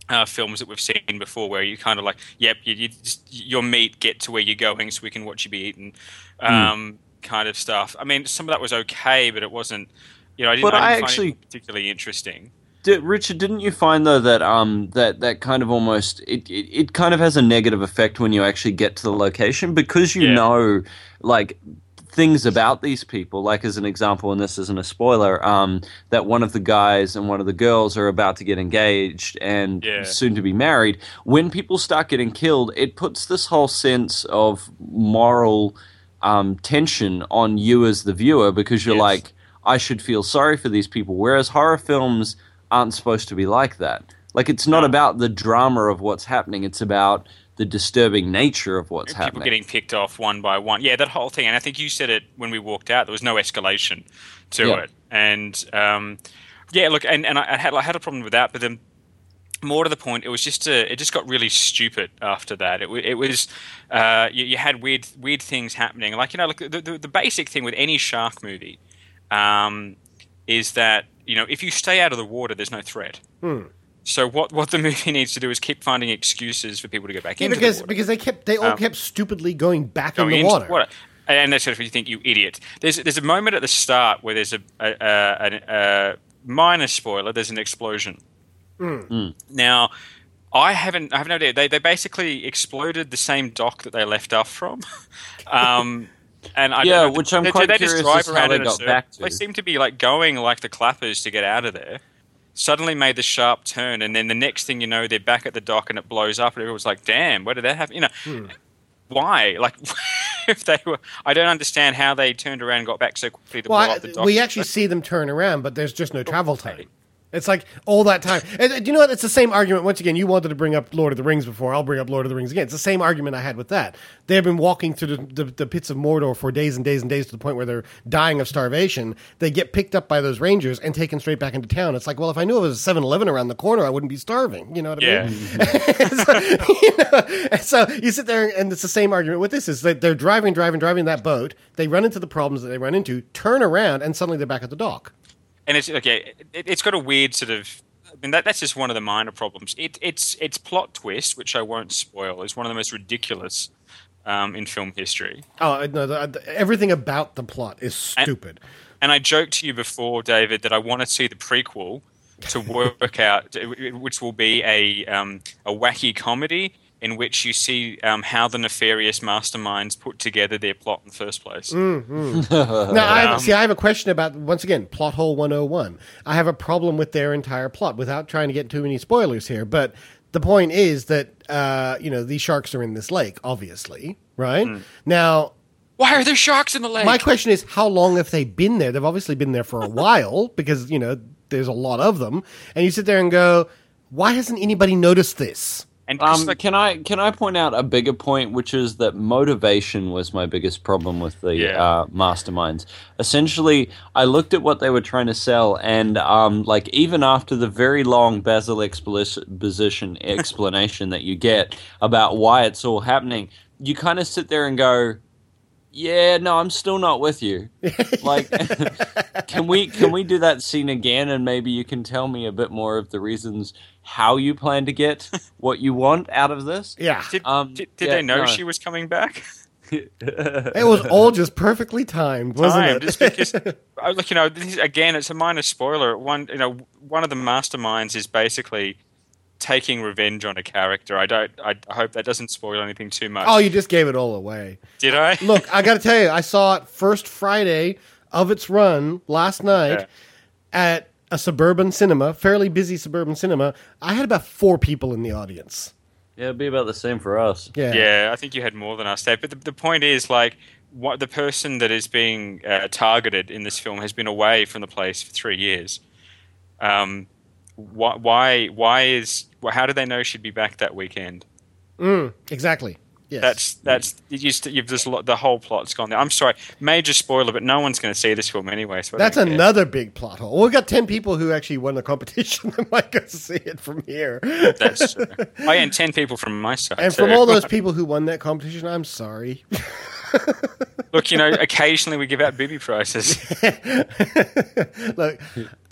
uh, films that we've seen before, where you kind of like, yep, you, you just, your meat, get to where you're going so we can watch you be eaten, um, mm. kind of stuff. I mean, some of that was okay, but it wasn't, you know, I didn't, but I didn't I find actually, it particularly interesting. Did, Richard, didn't you find though that um that, that kind of almost it, it, it kind of has a negative effect when you actually get to the location, because you Yeah. know like things about these people, like as an example, and this isn't a spoiler, um that one of the guys and one of the girls are about to get engaged and Yeah. soon to be married. When people start getting killed, it puts this whole sense of moral um tension on you as the viewer, because you're Yes. like, I should feel sorry for these people, whereas horror films aren't supposed to be like that. Like, it's not No. about the drama of what's happening, it's about the disturbing nature of what's People happening. getting picked off one by one. Yeah, that whole thing. And I think you said it when we walked out. There was no escalation to Yeah. it. And um, yeah, look, and, and I had I had a problem with that. But then, more to the point, it was just a, it just got really stupid after that. It, it was uh, you, you had weird weird things happening. Like, you know, like the, the the basic thing with any shark movie um, is that, you know, if you stay out of the water, there's no threat. Hmm. So what, what the movie needs to do is keep finding excuses for people to go back Yeah, into because the water. because they kept they all Um, kept stupidly going back Going in the into water. the water. And that's what you think, you idiot. There's there's a moment at the start where there's a, a, a, a, a minor spoiler. There's an explosion. Mm. Now, I haven't. I have no idea. They they basically exploded the same dock that they left off from. um, and I Yeah, don't know, which I'm did, quite did they just curious drive as how around they in a got circle? back to. They seem to be like going like the clappers to get out of there. Suddenly made the sharp turn, and then the next thing you know, they're back at the dock and it blows up, and everyone's like, "Damn, where did that happen?" You know, Hmm. why? Like, if they were, I don't understand how they turned around and got back so quickly to Well, blow I- up the dock. we actually see them turn around, but there's just no travel time. It's like all that time. And, and you know what? It's the same argument. Once again, you wanted to bring up Lord of the Rings before. I'll bring up Lord of the Rings again. It's the same argument I had with that. They have been walking through the, the, the pits of Mordor for days and days and days to the point where they're dying of starvation. They get picked up by those rangers and taken straight back into town. It's like, well, if I knew it was a seven eleven around the corner, I wouldn't be starving. You know what I Yeah. mean? so, you know, and so you sit there, and it's the same argument with this: is that they're driving, driving, driving that boat. They run into the problems that they run into, turn around, and suddenly they're back at the dock. And it's okay. It, it's got a weird sort of. I mean, that, that's just one of the minor problems. It, it's its plot twist, which I won't spoil, is one of the most ridiculous um, in film history. Oh no! The, the, everything about the plot is stupid. And, and I joked to you before, David, that I want to see the prequel to work out, which will be a um, a wacky comedy in which you see um, how the nefarious masterminds put together their plot in the first place. Mm-hmm. Now, I have, see, I have a question about, once again, Plot Hole one oh one. I have a problem with their entire plot, without trying to get too many spoilers here, but the point is that, uh, you know, these sharks are in this lake, obviously, right? Mm. Now... Why are there sharks in the lake? My question is, how long have they been there? They've obviously been there for a while, because, you know, there's a lot of them, and you sit there and go, why hasn't anybody noticed this? And um, like, can I can I point out a bigger point, which is that motivation was my biggest problem with the Yeah. uh, masterminds. Essentially, I looked at what they were trying to sell, and um, like even after the very long Basil exposition explanation that you get about why it's all happening, you kind of sit there and go, yeah, no, I'm still not with you. Like, can we can we do that scene again, and maybe you can tell me a bit more of the reasons how you plan to get what you want out of this? Yeah. Did, um, did, did yeah, they know no. she was coming back? It was all just perfectly timed, wasn't Time, it? just because, uh, look, you know, this is, again, it's a minor spoiler. One, you know, one of the masterminds is basically taking revenge on a character. I don't. I hope that doesn't spoil anything too much. Oh, you just gave it all away. Did I? Look, I got to tell you, I saw it first Friday of its run last night Yeah. at a suburban cinema, fairly busy suburban cinema. I had about four people in the audience. Yeah, it'd be about the same for us. Yeah. Yeah, I think you had more than us, Dave. But the, the point is, like, what the person that is being uh, targeted in this film has been away from the place for three years. Um, why? Why? Why is? How do they know she'd be back that weekend? Mm, exactly. Yes. That's that's you just you've just lo- the whole plot's gone there. I'm sorry, major spoiler, but no one's going to see this film anyway. So I That's don't care. another big plot hole. We've got ten people who actually won the competition that might go see it from here. That's true. I and ten people from my side. And too. from all those people who won that competition, I'm sorry. Look, you know, occasionally we give out booby prizes. Look,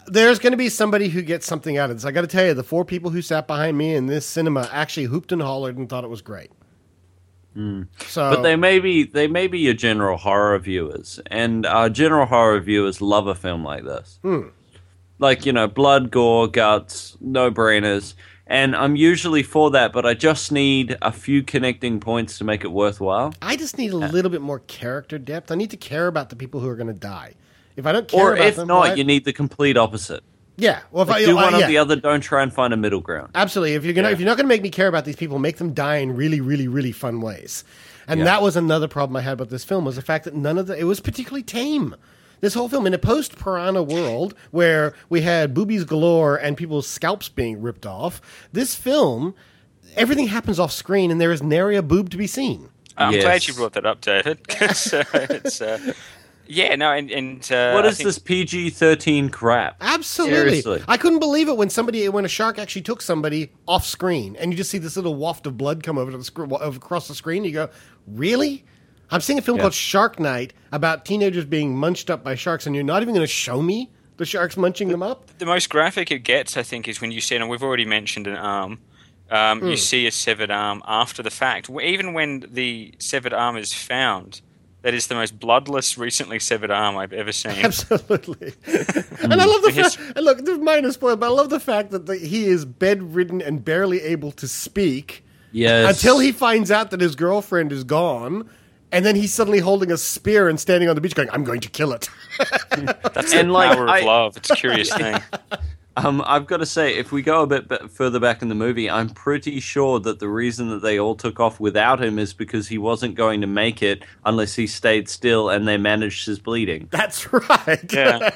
there's going to be somebody who gets something out of this. I got to tell you, the four people who sat behind me in this cinema actually hooped and hollered and thought it was great. Mm. So, but they may be they may be your general horror viewers, and our general horror viewers love a film like this. Hmm. Like, you know, blood, gore, guts, no brainers. And I'm usually for that, but I just need a few connecting points to make it worthwhile. I just need a little bit more character depth. I need to care about the people who are going to die. If I don't care Or about if them, not, well, you need the complete opposite. Yeah, well, if Like, I do uh, one yeah. or the other. Don't try and find a middle ground. Absolutely. If you're gonna, Yeah. if you're not going to make me care about these people, make them die in really, really, really fun ways. And Yeah. that was another problem I had about this film, was the fact that none of the it was particularly tame. This whole film, in a post-Piranha world where we had boobies galore and people's scalps being ripped off, this film, everything happens off screen and there is nary a boob to be seen. I'm Yes. glad you brought that up, David. 'Cause, uh, it's, uh, yeah, no, and, and uh, What I is think- this P G thirteen crap? Absolutely. Seriously. I couldn't believe it when somebody, when a shark actually took somebody off screen, and you just see this little waft of blood come over to the sc- across the screen. You go, really? I'm seeing a film Yeah. called Shark Night about teenagers being munched up by sharks, and you're not even going to show me the sharks munching them up? The most graphic it gets, I think, is when you see, and we've already mentioned an arm. Um, Hmm. You see a severed arm after the fact. Even when the severed arm is found, that is the most bloodless, recently severed arm I've ever seen. Absolutely. And I love the The his- fact, and look, the minor spoil, but I love the fact that the, he is bedridden and barely able to speak Yes. until he finds out that his girlfriend is gone. And then he's suddenly holding a spear and standing on the beach going, I'm going to kill it. That's And, the like, power I- of love. It's a curious thing. Um, I've got to say, if we go a bit, bit further back in the movie, I'm pretty sure that the reason that they all took off without him is because he wasn't going to make it unless he stayed still and they managed his bleeding. That's right. Yeah.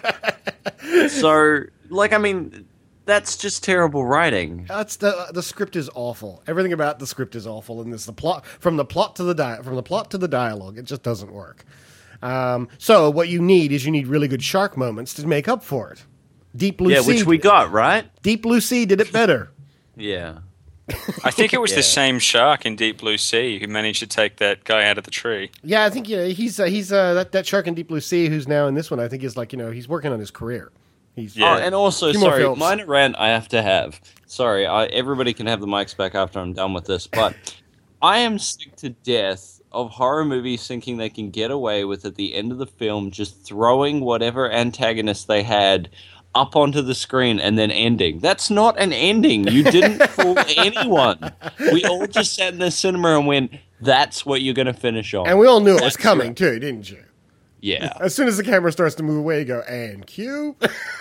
So, like, I mean, that's just terrible writing. That's the the script is awful. Everything about the script is awful in this. The plot from the plot to the di- from the plot to the dialogue, it just doesn't work. Um, so what you need is you need really good shark moments to make up for it. Deep Blue Yeah, Sea, which we got, right? Deep Blue Sea did it better. Yeah. I think it was Yeah. the same shark in Deep Blue Sea who managed to take that guy out of the tree. Yeah, I think you know, he's uh, he's uh, that that shark in Deep Blue Sea who's now in this one. I think is like you know he's working on his career. He's Yeah. Oh, and also, Few more sorry, films. minor rant I have to have. Sorry, I, everybody can have the mics back after I'm done with this, but I am sick to death of horror movies thinking they can get away with, at the end of the film, just throwing whatever antagonist they had up onto the screen and then ending. That's not an ending. You didn't fool anyone. We all just sat in the cinema and went, that's what you're going to finish on. and we all knew it was That's coming right. too, didn't you? Yeah. As soon as the camera starts to move away, you go and cue.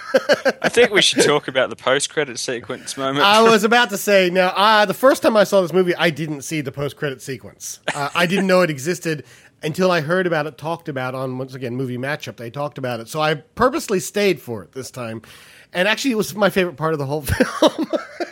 I think we should talk about the post-credit sequence moment. I was about to say, now, uh, the first time I saw this movie, I didn't see the post-credit sequence. Uh, I didn't know it existed until I heard about it talked about on, once again, Movie Matchup. They talked about it. So I purposely stayed for it this time. And actually, it was my favorite part of the whole film.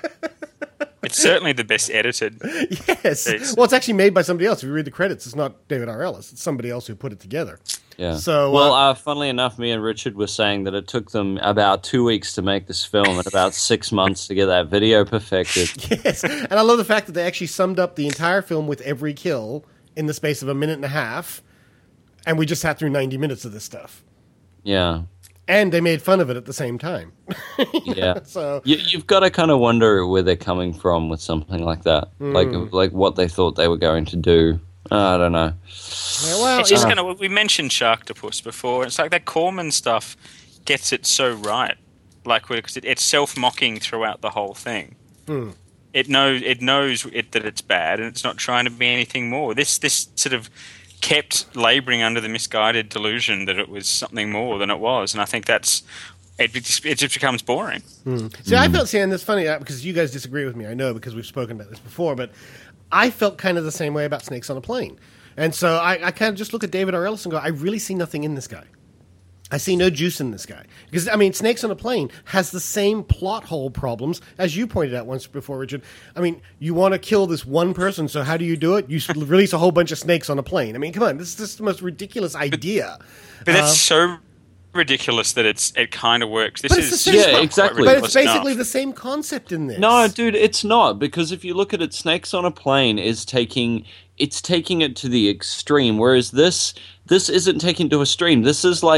It's certainly the best edited. Yes. It's- Well, it's actually made by somebody else. If you read the credits, it's not David R. Ellis. It's somebody else who put it together. Yeah. So, well, uh, uh, funnily enough, me and Richard were saying that it took them about two weeks to make this film and about six months to get that video perfected. Yes. And I love the fact that they actually summed up the entire film with every kill in the space of a minute and a half. And we just sat through ninety minutes of this stuff. Yeah. And they made fun of it at the same time. Yeah. So You, you've got to kind of wonder where they're coming from with something like that, Hmm. like like what they thought they were going to do. Uh, I don't know. yeah, well, It's just yeah. kind of, we mentioned Sharktopus before. It's like that Corman stuff gets it so right. Like, because it, it's self-mocking throughout the whole thing. Hmm. It knows it knows it, that it's bad, and it's not trying to be anything more. This this sort of kept labouring under the misguided delusion that it was something more than it was, and I think that's it. Just, it just becomes boring. See, I felt, see, and it's funny uh, because you guys disagree with me. I know because we've spoken about this before, but I felt kind of the same way about Snakes on a Plane. And so I, I kind of just look at David R. Ellis and go, I really see nothing in this guy. I see no juice in this guy. Because, I mean, Snakes on a Plane has the same plot hole problems, as you pointed out once before, Richard. I mean, you want to kill this one person, so how do you do it? You s- release a whole bunch of snakes on a plane. I mean, come on, this is just the most ridiculous idea. But that's Um, so ridiculous that it's it kind of works. This But it's is the same- it's Yeah, not quite exactly. But it's ridiculous basically enough. the same concept in this. No, dude, it's not, because if you look at it, Snakes on a Plane is taking it's taking it to the extreme, whereas this this isn't taking it to a extreme. This is like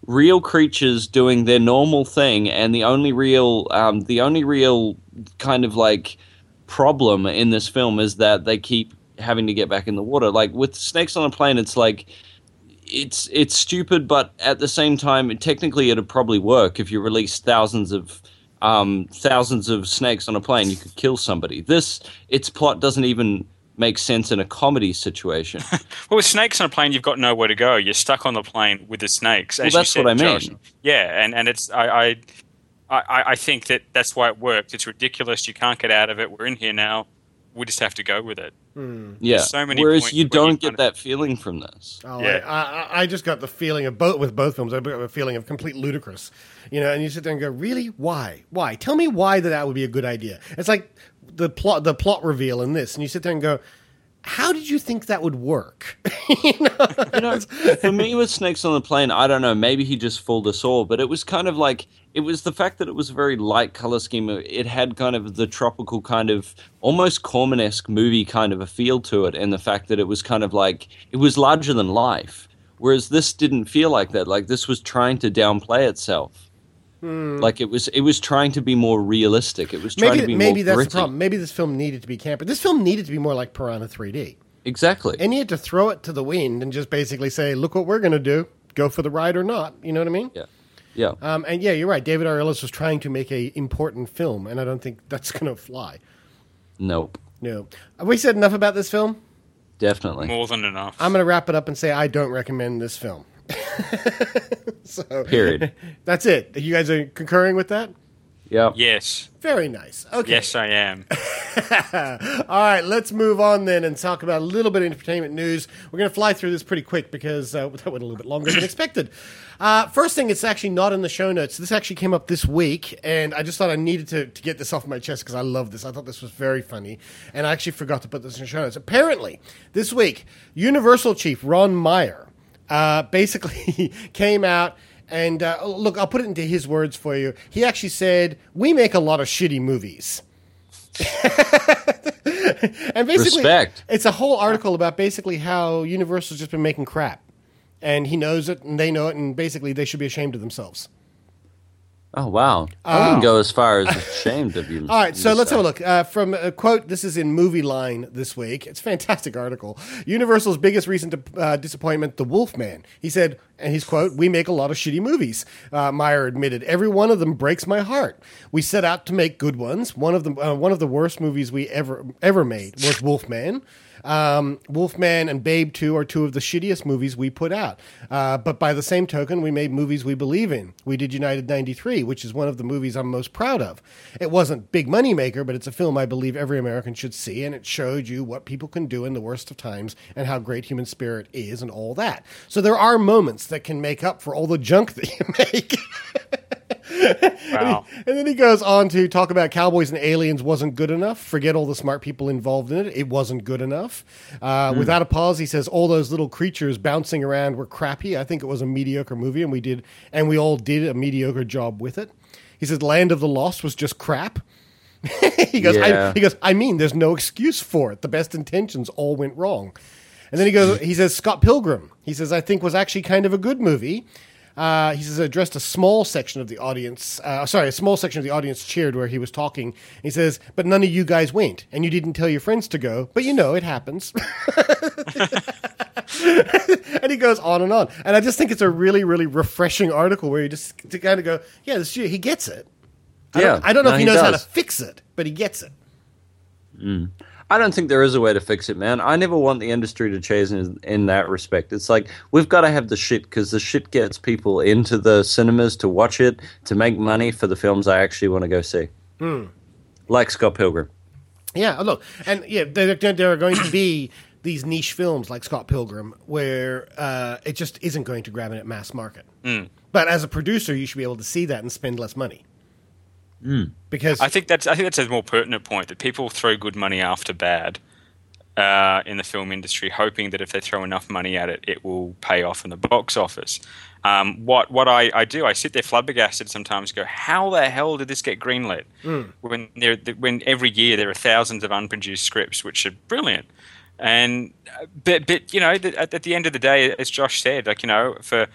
real creatures doing their normal thing, and the only real, um, the only real kind of like problem in this film is that they keep having to get back in the water. Like with Snakes on a Plane, it's like it's it's stupid, but at the same time, technically, it'd probably work if you release thousands of um, thousands of snakes on a plane. You could kill somebody. This its plot doesn't even make sense in a comedy situation. Well, with snakes on a plane, you've got nowhere to go. You're stuck on the plane with the snakes. As Well, that's you said, what I mean. Josh. Yeah, and, and it's I, I I I think that that's why it worked. It's ridiculous. You can't get out of it. We're in here now. We just have to go with it. Yeah. There's so many Whereas points you where don't you get kind that feeling from this. Oh, Yeah. I, I, I just got the feeling of both with both films. I got a feeling of complete ludicrous, you know. And you sit there and go, "Really? Why? Why? Tell me why that that would be a good idea." It's like the plot, the plot reveal in this, and you sit there and go, "How did you think that would work?" you know? You know, for me with Snakes on the Plane, I don't know, maybe he just fooled us all, but it was kind of like, it was the fact that it was a very light color scheme. It had kind of the tropical kind of, almost Corman-esque movie kind of a feel to it, and the fact that it was kind of like, it was larger than life, whereas this didn't feel like that. Like, this was trying to downplay itself. Like, it was it was trying to be more realistic. It was trying maybe to be maybe more that's gritty. the problem. Maybe this film needed to be camper. This film needed to be more like Piranha three D. Exactly. And you had to throw it to the wind and just basically say, "Look what we're going to do. Go for the ride or not." You know what I mean? Yeah. Yeah. Um, and yeah, you're right. David R. Ellis was trying to make a important film, and I don't think that's going to fly. Nope. No. Have we said enough about this film? Definitely. More than enough. I'm going to wrap it up and say I don't recommend this film. so, Period. That's it. You guys are concurring with that? Yeah. Yes. Very nice. Okay. Yes, I am. All right, let's move on then and talk about a little bit of entertainment news. We're going to fly through this pretty quick because uh, that went a little bit longer than expected. Uh, first thing, it's actually not in the show notes. This actually came up this week, and I just thought I needed to, to get this off my chest because I love this. I thought this was very funny, and I actually forgot to put this in the show notes. Apparently, this week, Universal chief Ron Meyer uh, basically came out. And uh, look, I'll put it into his words for you. He actually said, "We make a lot of shitty movies." And basically, Respect. It's a whole article about basically how Universal's just been making crap. And he knows it, and they know it, and basically they should be ashamed of themselves. Oh, wow. I wouldn't go as far as ashamed of you. All right, so let's have a look. Uh, from a quote, this is in Movie Line this week. It's a fantastic article. Universal's biggest recent uh, disappointment, The Wolfman. He said, and his quote, "We make a lot of shitty movies." Uh, Meyer admitted, "Every one of them breaks my heart. We set out to make good ones. One of them, uh, one of the worst movies we ever ever made was Wolfman. Um, Wolfman and Babe two are two of the shittiest movies we put out. Uh, but by the same token, we made movies we believe in. We did United ninety-three, which is one of the movies I'm most proud of. It wasn't big money maker, but it's a film I believe every American should see, and it showed you what people can do in the worst of times and how great human spirit is and all that. So there are moments that can make up for all the junk that you make." Wow. And, he, and then he goes on to talk about Cowboys and Aliens wasn't good enough. Forget all the smart people involved in it. It wasn't good enough. Uh, Mm. Without a pause, he says all those little creatures bouncing around were crappy. I think it was a mediocre movie, and we did, and we all did a mediocre job with it. He says Land of the Lost was just crap. he goes, Yeah. I, he goes, I mean, there's no excuse for it. The best intentions all went wrong. And then he goes, he says Scott Pilgrim. He says I think was actually kind of a good movie. Uh, he says addressed a small section of the audience. Uh, sorry, a small section of the audience cheered where he was talking. He says, "But none of you guys went, and you didn't tell your friends to go. But you know, it happens." And he goes on and on. And I just think it's a really, really refreshing article where you just to kind of go, "Yeah, this he gets it." I Yeah, don't, I don't know no, if he he knows how to does. fix it, but he gets it. Mm. I don't think there is a way to fix it, man. I never want the industry to change in, in that respect. It's like, we've got to have the shit because the shit gets people into the cinemas to watch it, to make money for the films I actually want to go see. Hmm. Like Scott Pilgrim. Yeah, look, and yeah, there, there are going to be these niche films like Scott Pilgrim where uh, it just isn't going to grab it at mass market. Mm. But as a producer, you should be able to see that and spend less money. Mm. Because I think that's I think that's a more pertinent point, that people throw good money after bad uh, in the film industry, hoping that if they throw enough money at it, it will pay off in the box office. Um, what what I, I do, I sit there flabbergasted sometimes, go, how the hell did this get greenlit? Mm. When there when every year there are thousands of unproduced scripts which are brilliant. And but but you know, at, at the end of the day, as Josh said, like, you know, for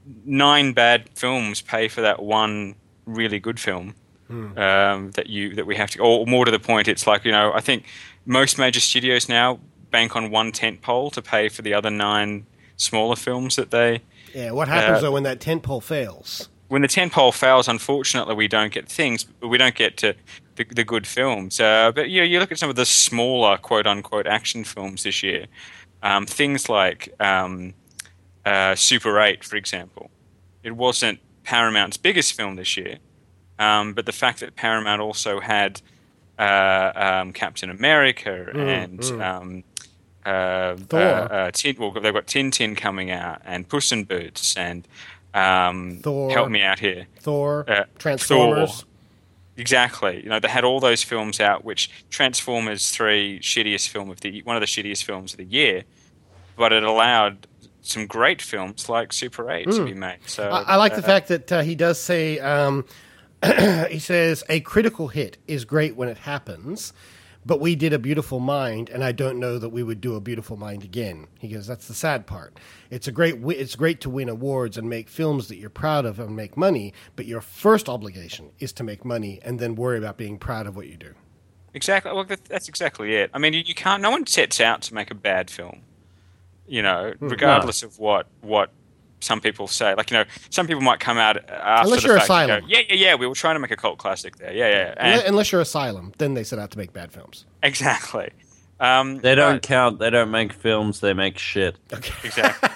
nine bad films pay for that one really good film. Hmm. Um, that you that we have to, or more to the point, it's like, you know, I think most major studios now bank on one tent pole to pay for the other nine smaller films that they. Yeah, what happens uh, though when that tent pole fails? When the tent pole fails, unfortunately, we don't get things. We don't get to the, the good films. Uh, but you know, you look at some of the smaller quote unquote action films this year. Um, things like um, uh, Super eight, for example. It wasn't Paramount's biggest film this year. Um, but the fact that Paramount also had uh, um, Captain America mm, and mm. Um, uh, Thor. Uh, uh, Tin, well, they've got Tintin coming out and Puss in Boots and um, Thor. Help me out here. Thor. Uh, Transformers. Thor. Exactly. You know, they had all those films out, which Transformers three, shittiest film of the one of the shittiest films of the year, but it allowed some great films like Super eight mm. to be made. So I, I like uh, the fact that uh, he does say. Um, he says, a critical hit is great when it happens, but we did A Beautiful Mind, and I don't know that we would do A Beautiful Mind again. He goes, that's the sad part. It's a great, it's great to win awards and make films that you're proud of and make money, but your first obligation is to make money and then worry about being proud of what you do. Exactly. Well, that's exactly it. I mean, you, you can't. No one sets out to make a bad film, you know, regardless no. of what what. Some people say, like, you know, some people might come out after Unless the you're fact Asylum. And go, yeah, yeah, yeah, we were trying to make a cult classic there. Yeah, yeah. And Unless you're Asylum, then they set out to make bad films. Exactly. Um, they don't but, count. They don't make films. They make shit. Okay. Exactly.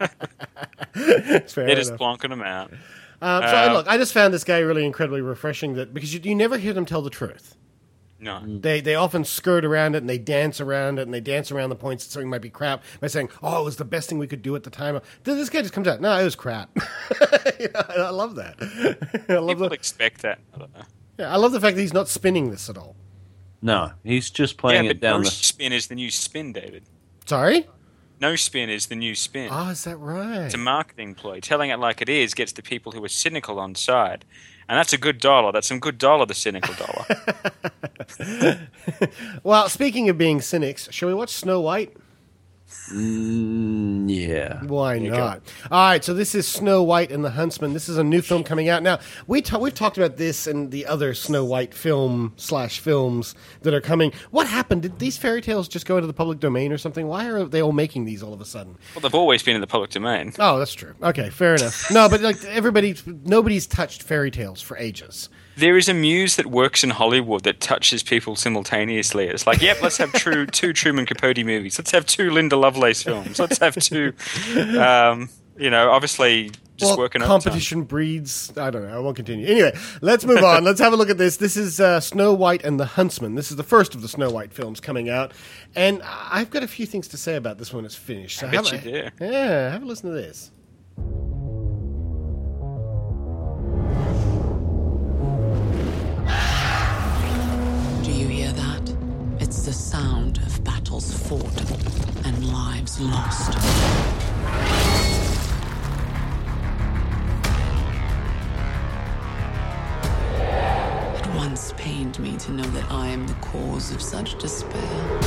They're just plonking them out. Um, so, um, look, I just found this guy really incredibly refreshing that because you, you never hear them tell the truth. No. They they often skirt around it and they dance around it and they dance around the points that something might be crap by saying, oh, it was the best thing we could do at the time. This guy just comes out, no, it was crap. You know, I love that. I love People the, expect that. I don't know. Yeah, I love the fact that he's not spinning this at all. No, he's just playing yeah, it down no the... spin is the new spin, David. Sorry? No spin is the new spin. Oh, is that right? It's a marketing ploy. Telling it like it is gets the people who are cynical on side. And that's a good dollar. That's some good dollar, the cynical dollar. Well, speaking of being cynics, shall we watch Snow White? Mm, yeah. Why not? All right, so this is Snow White and the Huntsman. This is a new film coming out. Now, we ta- we've talked about this and the other Snow White film slash films that are coming. What happened? Did these fairy tales just go into the public domain or something? Why are they all making these all of a sudden? Well, they've always been in the public domain. Oh, that's true. Okay, fair enough. No, but like everybody, nobody's touched fairy tales for ages. There is a muse that works in Hollywood that touches people simultaneously. It's like, yep, let's have true, two Truman Capote movies. Let's have two Linda Lovelace films. Let's have two, um, you know, obviously just well, working competition breeds. I don't know. I won't continue. Anyway, let's move on. Let's have a look at this. This is uh, Snow White and the Huntsman. This is the first of the Snow White films coming out. And I've got a few things to say about this when it's finished. So I bet have you a, do. Yeah, have a listen to this. The sound of battles fought and lives lost. It once pained me to know that I am the cause of such despair.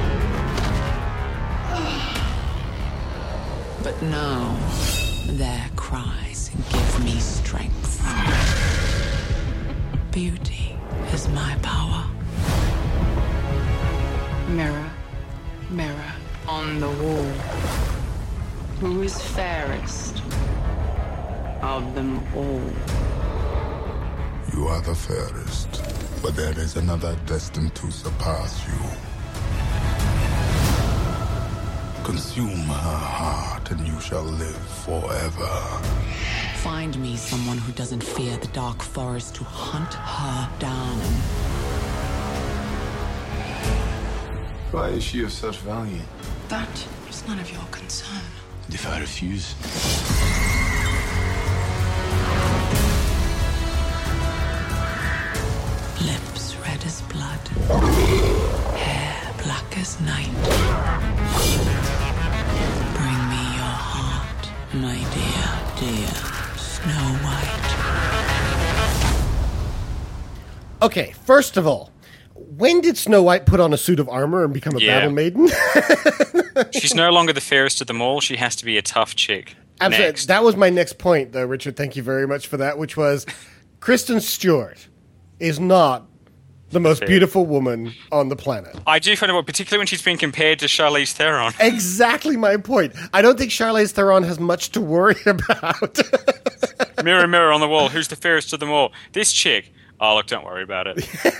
But now, their cries give me strength. Beauty is my power. Mirror, mirror on the wall, who is fairest of them all? You are the fairest, but there is another destined to surpass you. Consume her heart and you shall live forever. Find me someone who doesn't fear the dark forest to hunt her down. Why is she of such value? That is none of your concern. And if I refuse? Lips red as blood, hair black as night. Bring me your heart, my dear, dear Snow White. Okay, first of all, when did Snow White put on a suit of armor and become a yeah. battle maiden? She's no longer the fairest of them all. She has to be a tough chick. Absolutely. next. That was my next point, though, Richard. Thank you very much for that, which was Kristen Stewart is not the most Fair. beautiful woman on the planet. I do find it, particularly when she's being compared to Charlize Theron. Exactly my point. I don't think Charlize Theron has much to worry about. Mirror, mirror on the wall, who's the fairest of them all? This chick. Oh, look, don't worry about it.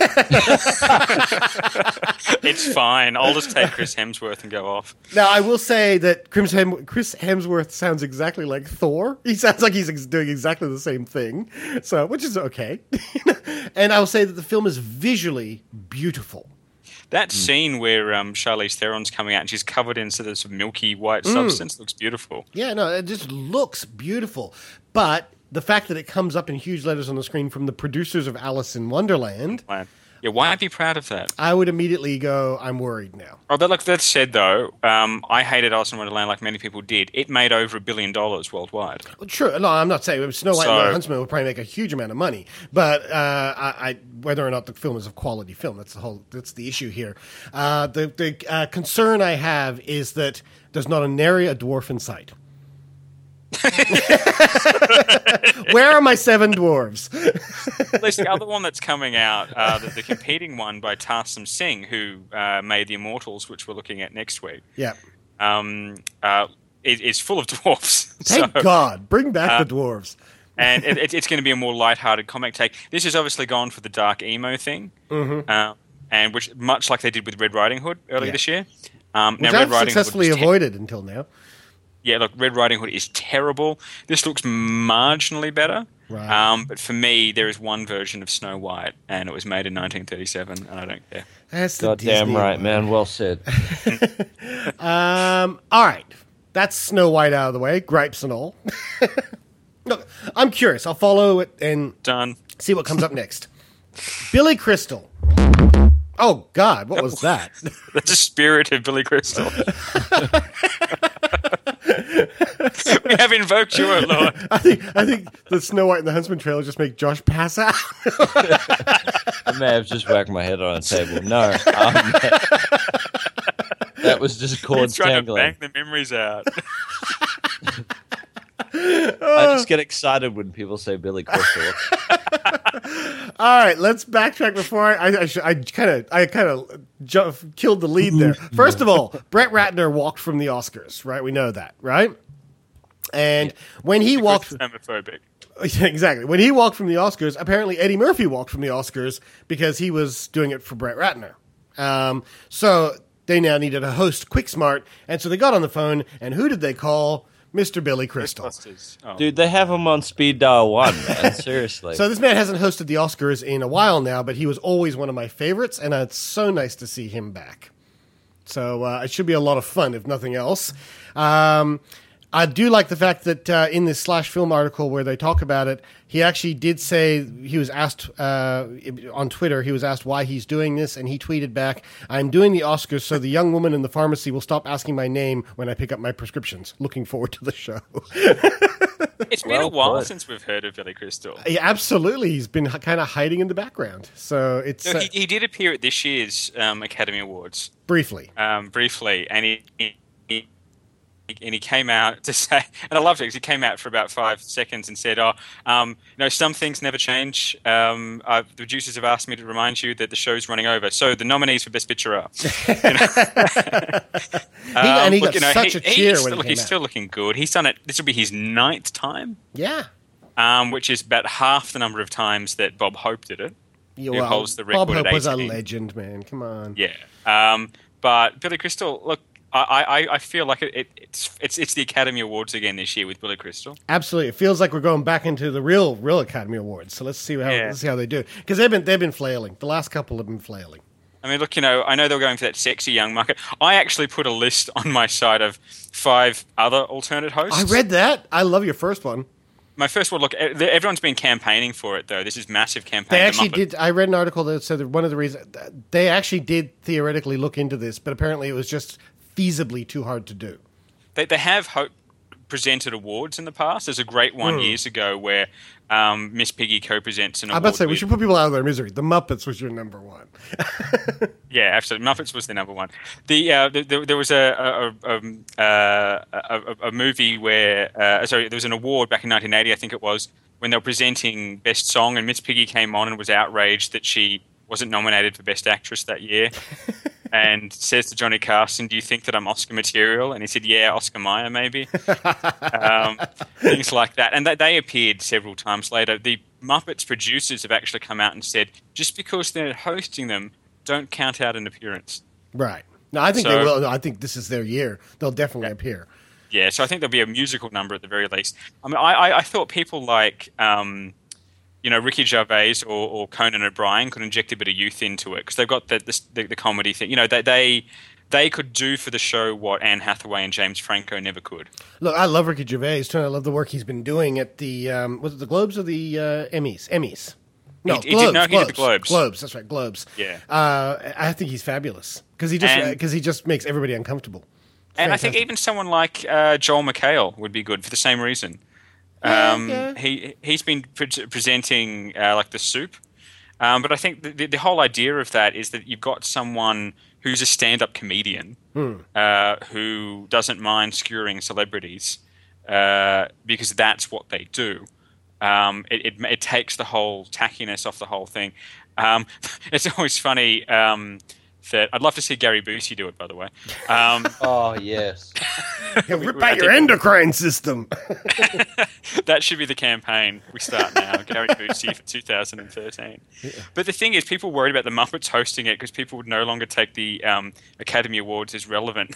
It's fine. I'll just take Chris Hemsworth and go off. Now, I will say that Chris, Hem- Chris Hemsworth sounds exactly like Thor. He sounds like he's ex- doing exactly the same thing, so which is okay. And I will say that the film is visually beautiful. That mm. scene where um, Charlize Theron's coming out and she's covered in sort of this milky white mm. substance looks beautiful. Yeah, no, it just looks beautiful. But the fact that it comes up in huge letters on the screen from the producers of Alice in Wonderland. Yeah, why aren't you proud of that? I would immediately go, I'm worried now. Oh, but look, that said, though, um, I hated Alice in Wonderland like many people did. It made over a billion dollars worldwide. Well, true. No, I'm not saying Snow White so, and the Huntsman will probably make a huge amount of money, but uh, I, I, whether or not the film is a quality film, that's the whole. That's the issue here. Uh, the the uh, concern I have is that there's not a nary a dwarf in sight. Where are my seven dwarves? There's the other one that's coming out, uh, the, the competing one by Tarsem Singh, who uh, made The Immortals, which we're looking at next week. Yeah. Um, uh, it, it's full of dwarves. Thank so, God. Bring back uh, the dwarves. And it, it, it's going to be a more lighthearted comic take. This has obviously gone for the dark emo thing, mm-hmm. uh, and which much like they did with Red Riding Hood earlier yeah. this year. Um, which now, I've Red Riding successfully Hood avoided te- until now. Yeah, look, Red Riding Hood is terrible. This looks marginally better. Right. Um, but for me, there is one version of Snow White, and it was made in nineteen thirty-seven, and I don't care. That's the Goddamn Disney right, one. man. Well said. um, all right. That's Snow White out of the way. Gripes and all. Look, I'm curious. I'll follow it and Done. see what comes up next. Billy Crystal. Oh, God. What was that? That's a spirit of Billy Crystal. We have invoked you, O Lord. I think I think the Snow White and the Huntsman trailer just make Josh pass out. I may have just whacked my head on a table. No. Um, that was just cords trying tangling. to bang the memories out. I just get excited when people say Billy Crystal. All right, let's backtrack before I I, I kind of I kind of ju- killed the lead there. First of all, Brett Ratner walked from the Oscars, right? We know that, right? And yeah. when he because walked, homophobic. Exactly. When he walked from the Oscars, apparently Eddie Murphy walked from the Oscars because he was doing it for Brett Ratner. Um, so they now needed a host quick smart, and so they got on the phone, and who did they call? Mister Billy Crystal. Oh. Dude, they have him on speed dial one, man. Seriously. So this man hasn't hosted the Oscars in a while now, but he was always one of my favorites, and it's so nice to see him back. So uh, it should be a lot of fun, if nothing else. Um, I do like the fact that uh, in this Slash Film article where they talk about it, he actually did say, he was asked uh, on Twitter, he was asked why he's doing this, and he tweeted back, I'm doing the Oscars so the young woman in the pharmacy will stop asking my name when I pick up my prescriptions. Looking forward to the show. It's been well a while put. since we've heard of Billy Crystal. Yeah, absolutely. He's been kind of hiding in the background. So it's no, uh, he, he did appear at this year's um, Academy Awards. Briefly. Um, briefly, and he... he And he came out to say, and I loved it because he came out for about five seconds and said, "Oh, um, you know, some things never change. Um, uh, the producers have asked me to remind you that the show's running over. So the nominees for Best Picture are." You know? he, and he um, look, got you know, such he, a cheer he's, when look, he came he's out. still looking good. He's done it. This will be his ninth time. Yeah, um, which is about half the number of times that Bob Hope did it. Yeah, who well, holds the record Bob Hope at was a eighteen. legend, man. Come on. Yeah, um, but Billy Crystal, look. I, I, I feel like it, it, it's it's it's the Academy Awards again this year with Billy Crystal. Absolutely, it feels like we're going back into the real real Academy Awards. So let's see how Yeah. let's see how they do, because they've been they've been flailing. The last couple have been flailing. I mean, look, you know, I know they were going for that sexy young market. I actually put a list on my site of five other alternate hosts. I read that. I love your first one. My first one, look, everyone's been campaiigning for it, though. This is massive campaign. They The actually Muppet- did. I read an article that said that one of the reasons they actually did theoretically look into this, but apparently it was just feasibly too hard to do. They, they have ho- presented awards in the past. There's a great one Mm. years ago where um, Miss Piggy co-presents an I'm award. about to say, we with- should put people out of their misery. The Muppets was your number one. Yeah, absolutely. Muppets was the number one. The, uh, the, the there was a a, a, um, uh, a a movie where uh, sorry, there was an award back in nineteen eighty, I think it was, when they were presenting Best Song, and Miss Piggy came on and was outraged that she wasn't nominated for Best Actress that year, and says to Johnny Carson, "Do you think that I'm Oscar material?" And he said, "Yeah, Oscar Mayer, maybe." um, things like that, and they, they appeared several times later. The Muppets producers have actually come out and said, just because they're hosting them, don't count out an appearance. Right. No, I think So- they will. No, I think this is their year. They'll definitely appear. Yeah, so I think there'll be a musical number at the very least. I mean, I, I, I thought people like, um, you know, Ricky Gervais or, or Conan O'Brien could inject a bit of youth into it because they've got the, the the comedy thing. You know, they they they could do for the show what Anne Hathaway and James Franco never could. Look, I love Ricky Gervais, too. I love the work he's been doing at the, um, was it the Globes or the uh, Emmys? Emmys. No, He- he did- Globes. no, he did Globes. the Globes. Globes, that's right, Globes. Yeah. Uh, I think he's fabulous because he just And- because he just makes everybody uncomfortable. And I think even someone like uh, Joel McHale would be good for the same reason. Yeah, Um, yeah. He he's been pre- presenting uh, like The Soup, um, but I think the, the whole idea of that is that you've got someone who's a stand-up comedian Hmm. uh, who doesn't mind skewering celebrities uh, because that's what they do. Um, it, it it takes the whole tackiness off the whole thing. Um, it's always funny. Um, that I'd love to see Gary Busey do it, by the way. Um, oh yes, Rip out your endocrine system. That should be the campaign we start now. Gary Busey for two thousand thirteen. Yeah. But the thing is, people worried about the Muppets hosting it because people would no longer take the um, Academy Awards as relevant.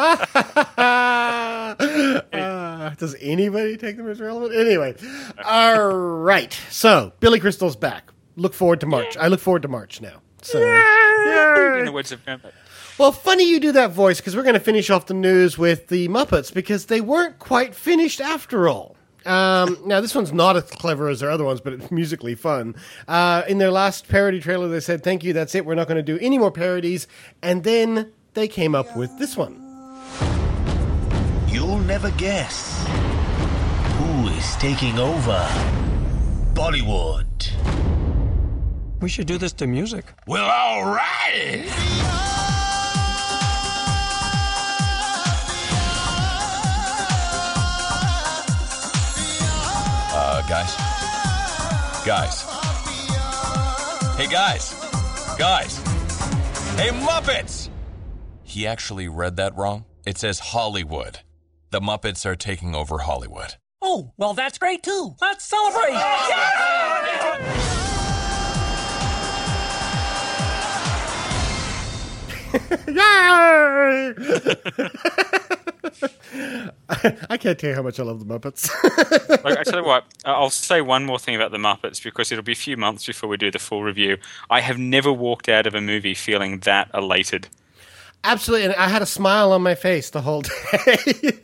uh, does anybody take them as relevant? Anyway, all right. So Billy Crystal's back. Look forward to March. I look forward to March now. So, In the words of Kermit. well, funny you do that voice because we're going to finish off the news with the Muppets because they weren't quite finished after all. Um, now, this one's not as clever as their other ones, but it's musically fun. Uh, in their last parody trailer, they said, "Thank you, that's it. We're not going to do any more parodies." And then they came up with this one. You'll never guess who is taking over Bollywood. We should do this to music. Well, all right. Uh, guys? Guys. Hey, guys. Guys. Hey, Muppets! He actually read that wrong. It says Hollywood. The Muppets are taking over Hollywood. Oh, well, that's great, too. Let's celebrate. Yeah! Yay! I can't tell you how much I love the Muppets. Like, I tell you what, I'll say one more thing about the Muppets because it'll be a few months before we do the full review. I have never walked out of a movie feeling that elated. Absolutely, and I had a smile on my face the whole day.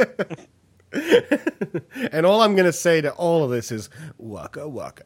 And all I'm going to say to all of this is, waka waka.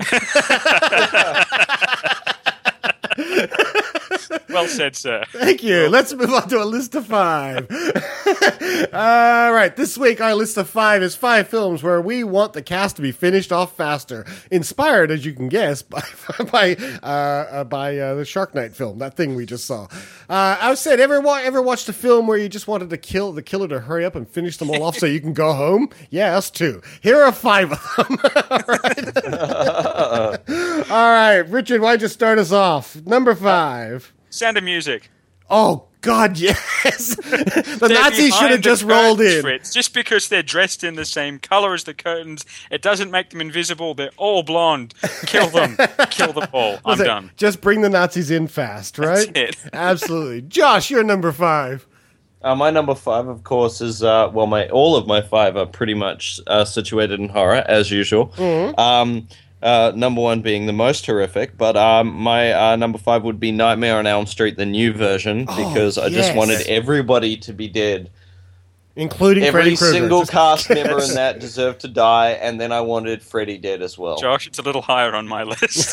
Well said, sir. Thank you. Let's move on to a list of five. All right. This week, our list of five is five films where we want the cast to be finished off faster. Inspired, as you can guess, by by uh, uh, by uh, the Shark Night film, that thing we just saw. Uh, I said, ever wa- ever watched a film where you just wanted to kill the killer to hurry up and finish them all off so you can go home? Yeah, us too. Here are five of them. All right. All right, Richard, why don't you start us off? Number five. Sound of Music. Oh, God, yes. The They're Nazis should have behind the just rolled curtains, in. Fritz. Just because they're dressed in the same color as the curtains, it doesn't make them invisible. They're all blonde. Kill them. Kill them all. I'm Listen, done. Just bring the Nazis in fast, right? That's it. Absolutely. Josh, you're number five. Uh, my number five, of course, is uh, well, my all of my five are pretty much uh, situated in horror as usual. Mhm. Um, uh, number one being the most horrific, but um, my uh, number five would be Nightmare on Elm Street, the new version, Oh, because I just yes. wanted everybody to be dead. Including Every Freddy Krueger. single Just- cast member in that deserved to die, and then I wanted Freddy dead as well. Josh, it's a little higher on my list.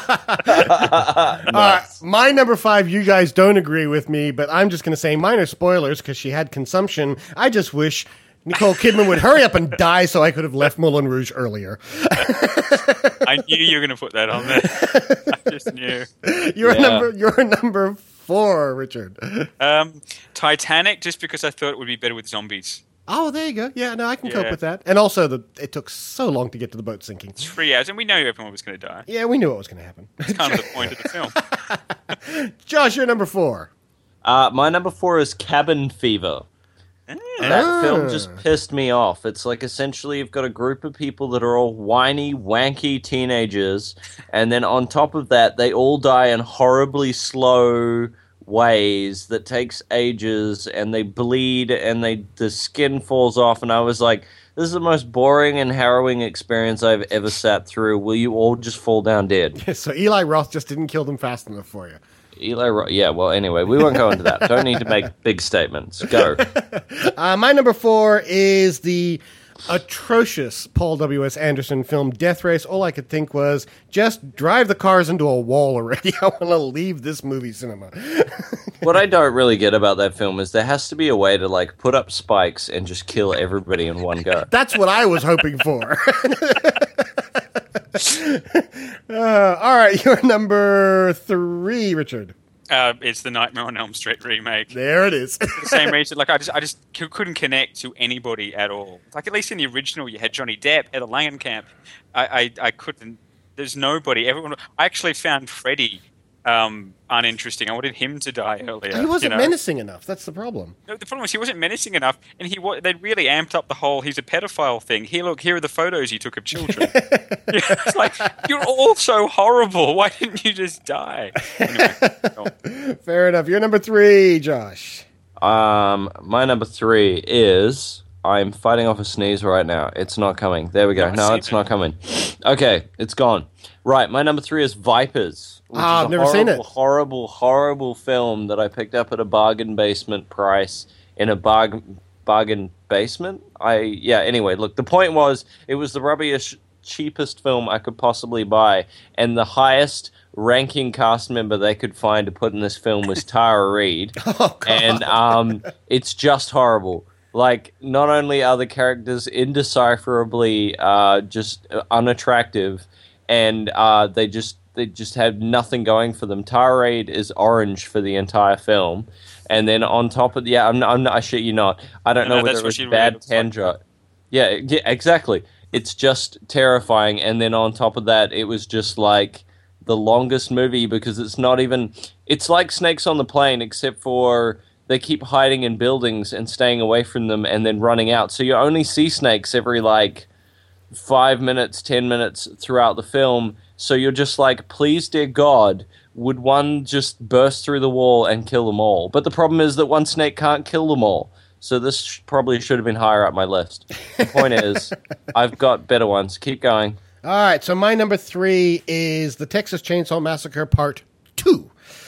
Uh, my number five, you guys don't agree with me, but I'm just going to say minor spoilers because she had consumption. I just wish Nicole Kidman would hurry up and die so I could have left Moulin Rouge earlier. I knew you were going to put that on there. I just knew. You're Yeah. number. You're number four, Richard. Um, Titanic, just because I thought it would be better with zombies. Oh, there you go. Yeah, no, I can cope Yeah. with that. And also, the it took so long to get to the boat sinking. Three hours, and we know everyone was going to die. Yeah, we knew what was going to happen. That's kind of the point of the film. Josh, you're number four. Uh, my number four is Cabin Fever. That Ah. film just pissed me off. It's like essentially you've got a group of people that are all whiny, wanky teenagers, and then on top of that, they all die in horribly slow ways that takes ages, and they bleed, and they the skin falls off. And I was like, this is the most boring and harrowing experience I've ever sat through. Will you all just fall down dead? So Eli Roth just didn't kill them fast enough for you. Eli Roth, yeah, well, anyway, we won't go into that. Don't need to make big statements. Go. Uh, my number four is the atrocious Paul W S Anderson film Death Race. All I could think was, just drive the cars into a wall already. I want to leave this movie cinema. What I don't really get about that film is there has to be a way to, like, put up spikes and just kill everybody in one go. That's what I was hoping for. uh, all right, you're number three, Richard. Uh, it's the Nightmare on Elm Street remake. There it is. For the same reason, like I just, I just c- couldn't connect to anybody at all. Like at least in the original, you had Johnny Depp, Heather Langenkamp. I, I, I couldn't. There's nobody. Everyone. I actually found Freddy um, uninteresting. I wanted him to die earlier. He wasn't you know? menacing enough. That's the problem. No, the problem was he wasn't menacing enough, and he wa- they really amped up the whole he's a pedophile thing. Here, look, here are the photos he took of children. Yeah, it's like, you're all so horrible. Why didn't you just die? Anyway, no. Fair enough. You're number three, Josh. Um, my number three is... I'm fighting off a sneeze right now. It's not coming. There we go. I've No, seen it's it. not coming. Okay, it's gone. Right, my number three is Vipers. Which Ah, is a I've never horrible, seen it. Horrible, horrible film that I picked up at a bargain basement price in a bargain bargain basement. I yeah. Anyway, look. The point was, it was the rubbish, cheapest film I could possibly buy, and the highest ranking cast member they could find to put in this film was Tara Reid, Oh, God. and um, it's just horrible. Like, not only are the characters indecipherably uh, just unattractive, and uh, they just they just have nothing going for them. Tara Reid is orange for the entire film, and then on top of yeah, I'm not, I'm not I shit you not. I don't No, know no, that's whether it what was she really bad looks like. Tandra. Yeah, yeah, exactly. It's just terrifying, and then on top of that, it was just like the longest movie because it's not even. It's like Snakes on the Plane, except for they keep hiding in buildings and staying away from them and then running out. So you only see snakes every, like, five minutes, ten minutes throughout the film. So you're just like, please, dear God, would one just burst through the wall and kill them all? But the problem is that one snake can't kill them all. So this sh- probably should have been higher up my list. The point is, I've got better ones. Keep going. All right, so my number three is the Texas Chainsaw Massacre Part two.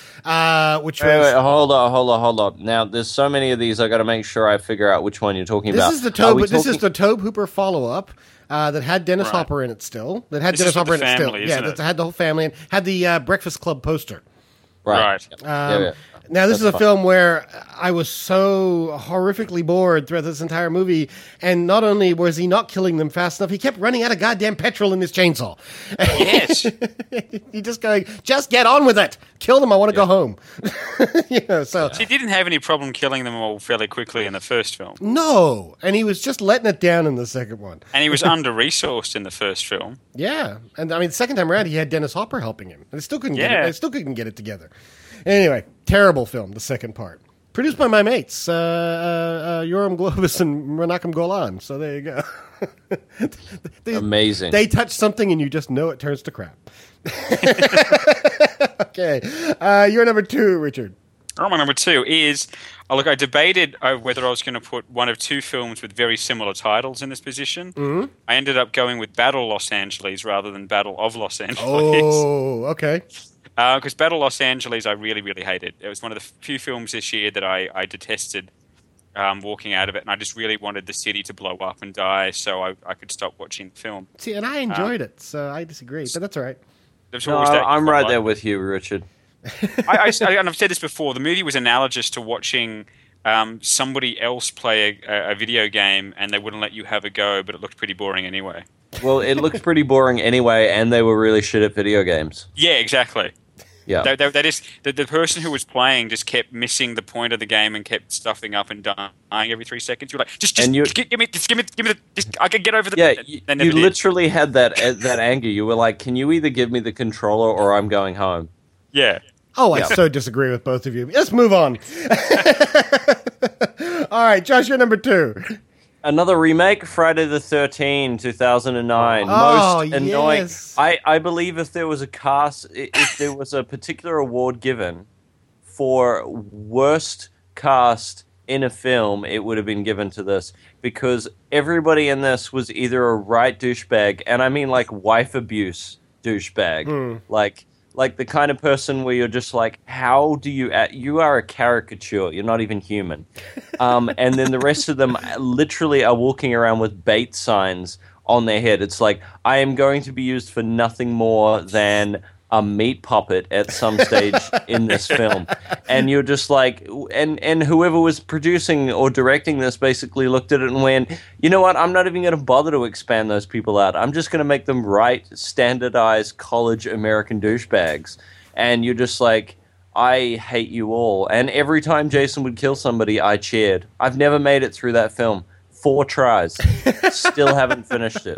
Uh, which Wait, was wait, hold on, hold on, hold on. Now, there's so many of these, I got to make sure I figure out which one you're talking this about. is the Are Tobe. we This is talking- the Tobe Hooper follow up uh, that had Dennis Right. Hopper in it still. That had This Dennis is with Hopper in the it still. family, Yeah, isn't that it? had the whole family and had the uh, Breakfast Club poster. Right. Right. Um, Yeah, yeah. Now, this That's is a fine. film where I was so horrifically bored throughout this entire movie, and not only was he not killing them fast enough, he kept running out of goddamn petrol in his chainsaw. Yes. he just going, just get on with it. Kill them. I want to go home. you know, so He didn't have any problem killing them all fairly quickly in the first film. no, and he was just letting it down in the second one. And he was under-resourced in the first film. Yeah, and I mean, the second time around, he had Dennis Hopper helping him, and they still couldn't get Yeah. it. They still couldn't get it together. Anyway, terrible film. The second part, produced by my mates, uh, uh, uh, Yoram Globus and Menachem Golan. So there you go. they, Amazing. They touch something, and you just know it turns to crap. Okay, uh, you're number two, Richard. Oh, my number two is, oh, look, I debated uh, whether I was going to put one of two films with very similar titles in this position. Mm-hmm. I ended up going with Battle Los Angeles rather than Battle of Los Angeles. Oh, okay. Because uh, Battle Los Angeles, I really, really hated. It was one of the few films this year that I, I detested um, walking out of it, and I just really wanted the city to blow up and die so I, I could stop watching the film. See, and I enjoyed it, so I disagree, but that's all right. There's No, always that- I'm right there with you, Richard. I, I, I, and I've said this before, the movie was analogous to watching um, somebody else play a, a video game and they wouldn't let you have a go, but it looked pretty boring anyway. Well, it looked pretty boring anyway, and they were really shit at video games. Yeah, exactly. Yeah. They, they, they just, the, the person who was playing just kept missing the point of the game and kept stuffing up and dying every three seconds. You're like, just, just, And you- just give, give me, just give me, give me the, just, I can get over the. Yeah, you, They never you did. literally had that uh, that anger. You were like, "Can you either give me the controller or I'm going home?" Yeah. Oh, I Yeah. so disagree with both of you. Let's move on. All right, Josh, you're number two. Another remake, Friday the thirteenth, two thousand nine. Oh, Most annoying. yes. I, I believe if there was a cast, i- if there was a particular award given for worst cast in a film, it would have been given to this, because everybody in this was either a right douchebag, and I mean like wife abuse douchebag, Hmm. like like the kind of person where you're just like, how do you act? You are a caricature. You're not even human. Um, and then the rest of them literally are walking around with bait signs on their head. It's like, I am going to be used for nothing more than a meat puppet at some stage in this film. And you're just like, and, and whoever was producing or directing this basically looked at it and went, you know what, I'm not even going to bother to expand those people out. I'm just going to make them write standardized college American douchebags. And you're just like, I hate you all. And every time Jason would kill somebody, I cheered. I've never made it through that film. Four tries. Still haven't finished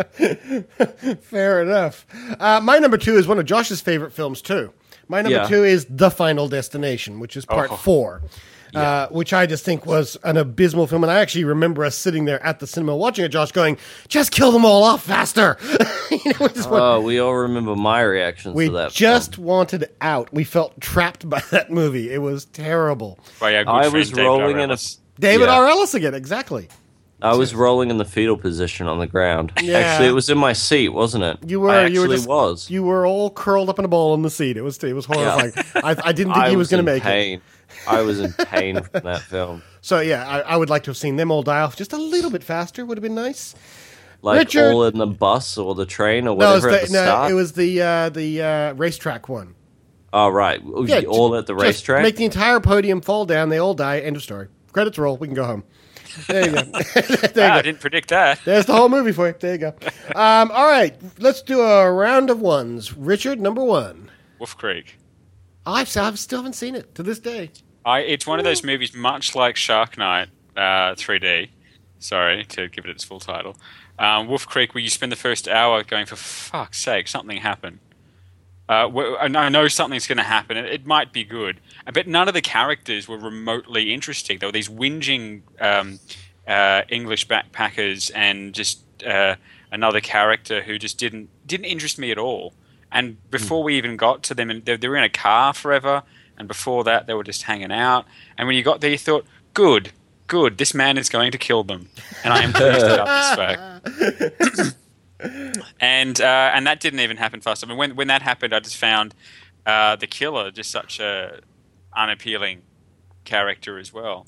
it. Fair enough. Uh, my number two is one of Josh's favorite films, too. My number Yeah. two is The Final Destination, which is part Oh. four, uh, which I just think was an abysmal film. And I actually remember us sitting there at the cinema watching it, Josh, going, just kill them all off faster. You know, we just want- Oh, we all remember my reactions we to that. just film. wanted out. We felt trapped by that movie. It was terrible. By our good I friend was David rolling R. in a. Ellis. David Yeah. R. Ellis again, exactly. I was rolling in the fetal position on the ground. Yeah. Actually, it was in my seat, wasn't it? You were, I you were actually just, was. you were all curled up in a ball in the seat. It was, it was horrifying. I, I didn't think I he was, going in to make it. pain. I was in pain from that film. So yeah, I, I would like to have seen them all die off just a little bit faster. Would have been nice. Like Richard- all in the bus or the train or No, it was whatever at the, the no, start. it was the uh, the uh, racetrack one. Oh, right. Yeah, all ju- at the just racetrack? Make the entire podium fall down. They all die. End of story. Credits roll. We can go home. There you go. there you Ah, I go. didn't predict that. There's the whole movie for you. There you go. Um, all right, let's do a round of ones. Richard, number one. Wolf Creek. I I still haven't seen it to this day. I, it's one of those movies, much like Shark Night uh, three D. Sorry to give it its full title. Um, Wolf Creek, where you spend the first hour going, for fuck's sake, something happened. Uh, wh- I know- I know something's going to happen. It, it might be good, but none of the characters were remotely interesting. There were these whinging um, uh, English backpackers and just uh, another character who just didn't didn't interest me at all. And before we even got to them, and they, they were in a car forever. And before that, they were just hanging out. And when you got there, you thought, "Good, good. This man is going to kill them." And I am pleased about this fact. and uh, and that didn't even happen fast. I mean, when when that happened, I just found uh, the killer just such a unappealing character as well.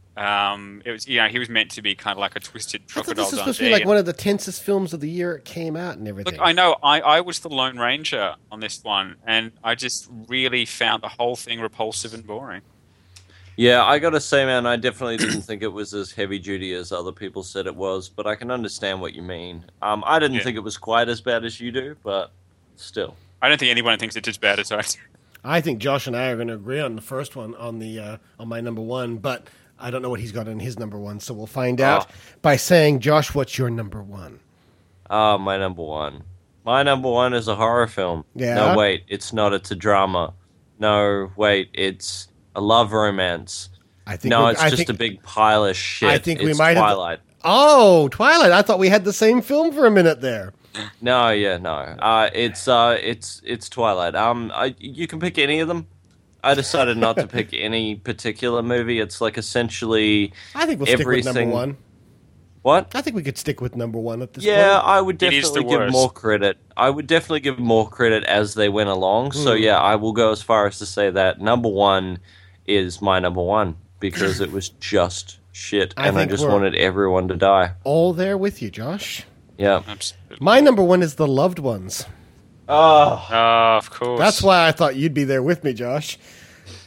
Um, it was, you know, he was meant to be kind of like a twisted I thought crocodile this was supposed to Dundee. be like one of the tensest films of the year it came out and everything. Look, I know I, I was the Lone Ranger on this one, and I just really found the whole thing repulsive and boring. Yeah, I gotta say, man, I definitely didn't think it was as heavy duty as other people said it was, but I can understand what you mean. Um, I didn't Yeah. think it was quite as bad as you do, but still. I don't think anyone thinks it's as bad as I do. I think Josh and I are going to agree on the first one on the uh, on my number one, but I don't know what he's got on his number one, so we'll find out Oh. by saying, Josh, what's your number one? Ah, my number one. My number one is a horror film. Yeah? No, wait, it's not. It's a drama. No, wait, it's a love romance. I think no, we're- it's I just think- a big pile of shit. I think we It's might have- Twilight. Oh, Twilight! I thought we had the same film for a minute there. No, yeah, no. Uh, it's uh, it's it's Twilight. Um, I, you can pick any of them. I decided not to pick any particular movie. It's like essentially I think we'll stick with everything. number one. What? I think we could stick with number one at this Yeah, point. I would It is definitely the give worst. more credit. I would definitely give more credit as they went along. So Hmm. yeah, I will go as far as to say that number one is my number one because it was just shit, I and I think just we're- wanted everyone to die. All there with you, Josh. Yeah. Absolutely. My number one is The Loved Ones. Oh, Oh, of course. That's why I thought you'd be there with me, Josh.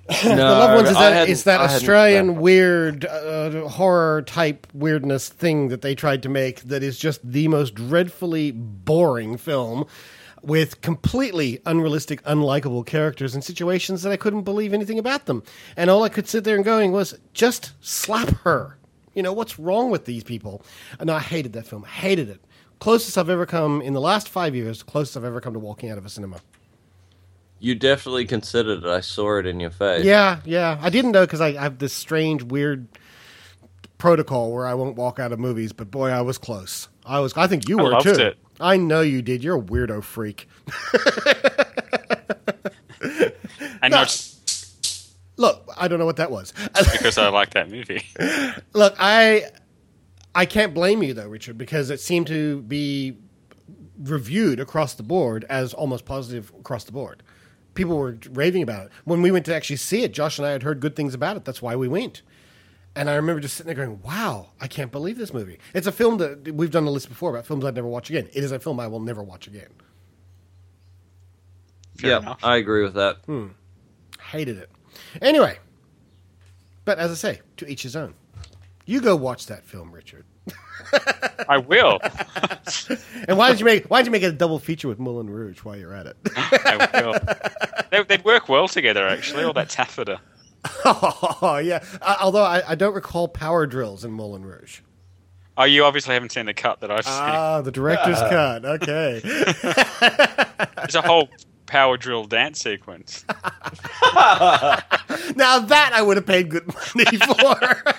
The Loved Ones is I that, hadn't- is that I hadn't- Australian weird uh, horror type weirdness thing that they tried to make that is just the most dreadfully boring film with completely unrealistic, unlikable characters and situations that I couldn't believe anything about them. And all I could sit there and going was, just slap her. You know, what's wrong with these people? And I hated that film. Hated it. Closest I've ever come in the last five years, closest I've ever come to walking out of a cinema. You definitely considered it. I saw it in your face. Yeah, yeah. I didn't know because I, I have this strange, weird protocol where I won't walk out of movies. But boy, I was close. I was. I think you I were loved too. it. I know you did. You're a weirdo freak. I know it's Look, I don't know what that was. because I like that movie. Look, I I can't blame you though, Richard, because it seemed to be reviewed across the board as almost positive across the board. People were raving about it. When we went to actually see it, Josh and I had heard good things about it. That's why we went. And I remember just sitting there going, wow, I can't believe this movie. It's a film that we've done a list before about films I'd never watch again. It is a film I will never watch again. Yeah, I agree with that. Hmm. Hated it. Anyway, but as I say, to each his own. You go watch that film, Richard. I will. And why did you make why did you make it a double feature with Moulin Rouge while you're at it? I will. They, they'd work well together, actually. All that taffeta. Oh yeah. Uh, although I, I don't recall power drills in Moulin Rouge. Oh, you obviously haven't seen the cut that I've seen. Ah, the director's cut. Okay. There's a whole power drill dance sequence. Now that I would have paid good money for.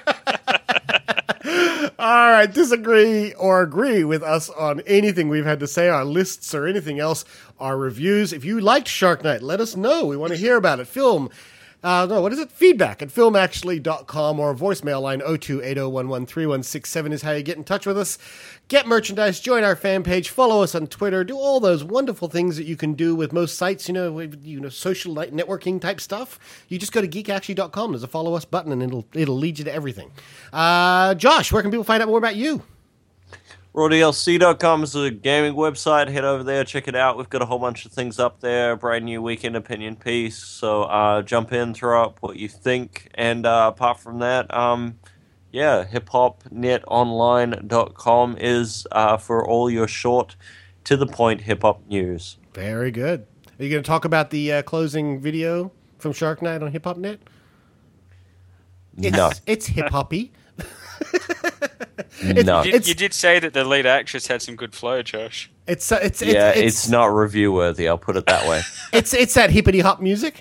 All right, disagree or agree with us on anything we've had to say, our lists or anything else, our reviews. If you liked Shark Night, let us know. We want to hear about it. Film, uh, no, what is it? Feedback at film actually dot com or voicemail line oh two eight oh one one three one six seven is how you get in touch with us. Get merchandise, join our fan page, follow us on Twitter, do all those wonderful things that you can do with most sites, you know, with, you know, social networking type stuff. You just go to geek actually dot com. There's a follow us button and it'll it'll lead you to everything. Uh, Josh, where can people find out more about you? raw d l c dot com is a gaming website. Head over there, check it out. We've got a whole bunch of things up there. Brand new weekend opinion piece. So uh, jump in, throw up what you think. And uh, apart from that, um, yeah, hip hop net online dot com is uh, for all your short, to the point hip hop news. Very good. Are you going to talk about the uh, closing video from Shark Night on Hip Hop Net? It's, No. It's hip hoppy. No. You did, you did say that the lead actress had some good flow, Josh. It's uh, it's, it's yeah, it's, it's not review worthy. I'll put it that way. it's it's that hippity hop music.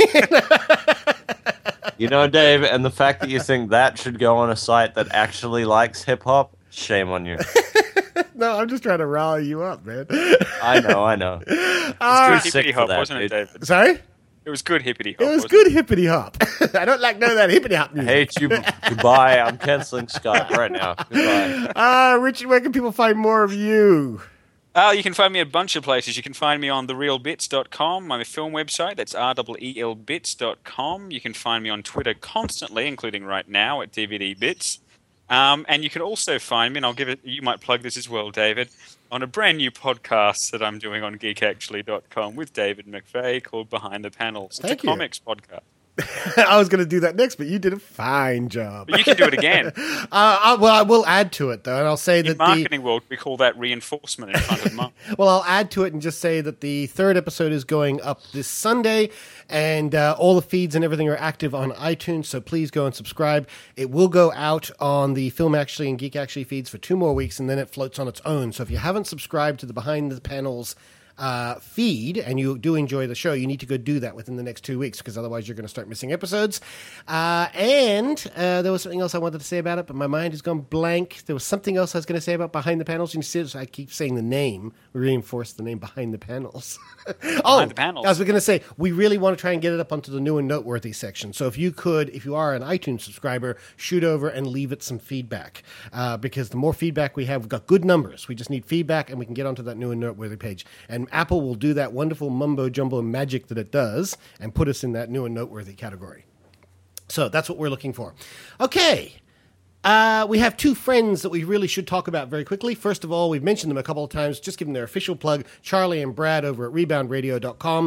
You know, Dave, and the fact that you think that should go on a site that actually likes hip hop, shame on you. No, I'm just trying to rally you up, man. I know, I know. Uh, It was good hippity hop, wasn't it, David? Sorry? It was good hippity hop. It was wasn't good hippity hop. I don't like none of that hippity hop I music. hate you. Goodbye. I'm canceling Skype right now. Goodbye. Uh, Richard, where can people find more of you? Uh, you can find me at a bunch of places. You can find me on the real bits dot com, my film website. That's r e e l bits dot com. You can find me on Twitter constantly, including right now at D V D Bits. Um, and you can also find me, and I'll give it, you might plug this as well, David, on a brand new podcast that I'm doing on geek actually dot com with David McVeigh called Behind the Panels. It's Thank a you. comics podcast. I was going to do that next, but you did a fine job. But you can do it again. uh, I, well, I will add to it, though, and I'll say In that marketing world, we call that reinforcement in front of mum. the... Well, I'll add to it and just say that the third episode is going up this Sunday, and uh, all the feeds and everything are active on iTunes, so please go and subscribe. It will go out on the Film Actually and Geek Actually feeds for two more weeks, and then it floats on its own. So if you haven't subscribed to the Behind the Panels Uh, feed, and you do enjoy the show, you need to go do that within the next two weeks, because otherwise you're going to start missing episodes. Uh, and uh, there was something else I wanted to say about it, but my mind has gone blank. There was something else I was going to say about Behind the Panels. You see, I keep saying the name, reinforce the name Behind the Panels. oh, Behind the Panels. I was going to say, we really want to try and get it up onto the new and noteworthy section. So if you could, if you are an iTunes subscriber, shoot over and leave it some feedback, uh, because the more feedback we have, we've got good numbers. We just need feedback, and we can get onto that new and noteworthy page. And Apple will do that wonderful mumbo jumbo magic that it does and put us in that new and noteworthy category. So that's what we're looking for. Okay. Uh, we have two friends that we really should talk about very quickly. First of all, we've mentioned them a couple of times. Just give them their official plug, Charlie and Brad over at rebound radio dot com.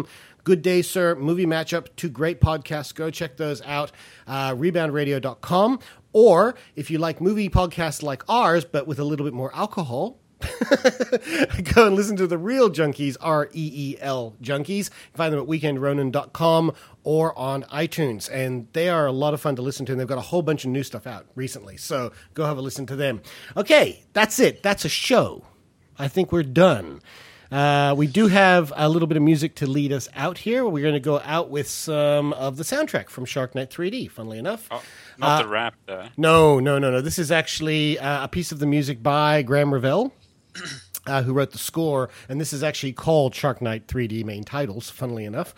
Good Day, Sir, Movie Matchup, two great podcasts. Go check those out. Uh, rebound radio dot com. Or if you like movie podcasts like ours, but with a little bit more alcohol, go and listen to the Real Junkies, R E E L Junkies. Find them at weekend ronin dot com or on iTunes. And they are a lot of fun to listen to, and they've got a whole bunch of new stuff out recently. So go have a listen to them. Okay, that's it. That's a show. I think we're done. Uh, we do have a little bit of music to lead us out here. We're going to go out with some of the soundtrack from Shark Night three D, funnily enough. Oh, not uh, the rap, though. No, no, no, no. This is actually uh, a piece of the music by Graham Revell. Uh, who wrote the score, and this is actually called Shark Night three D main titles, funnily enough.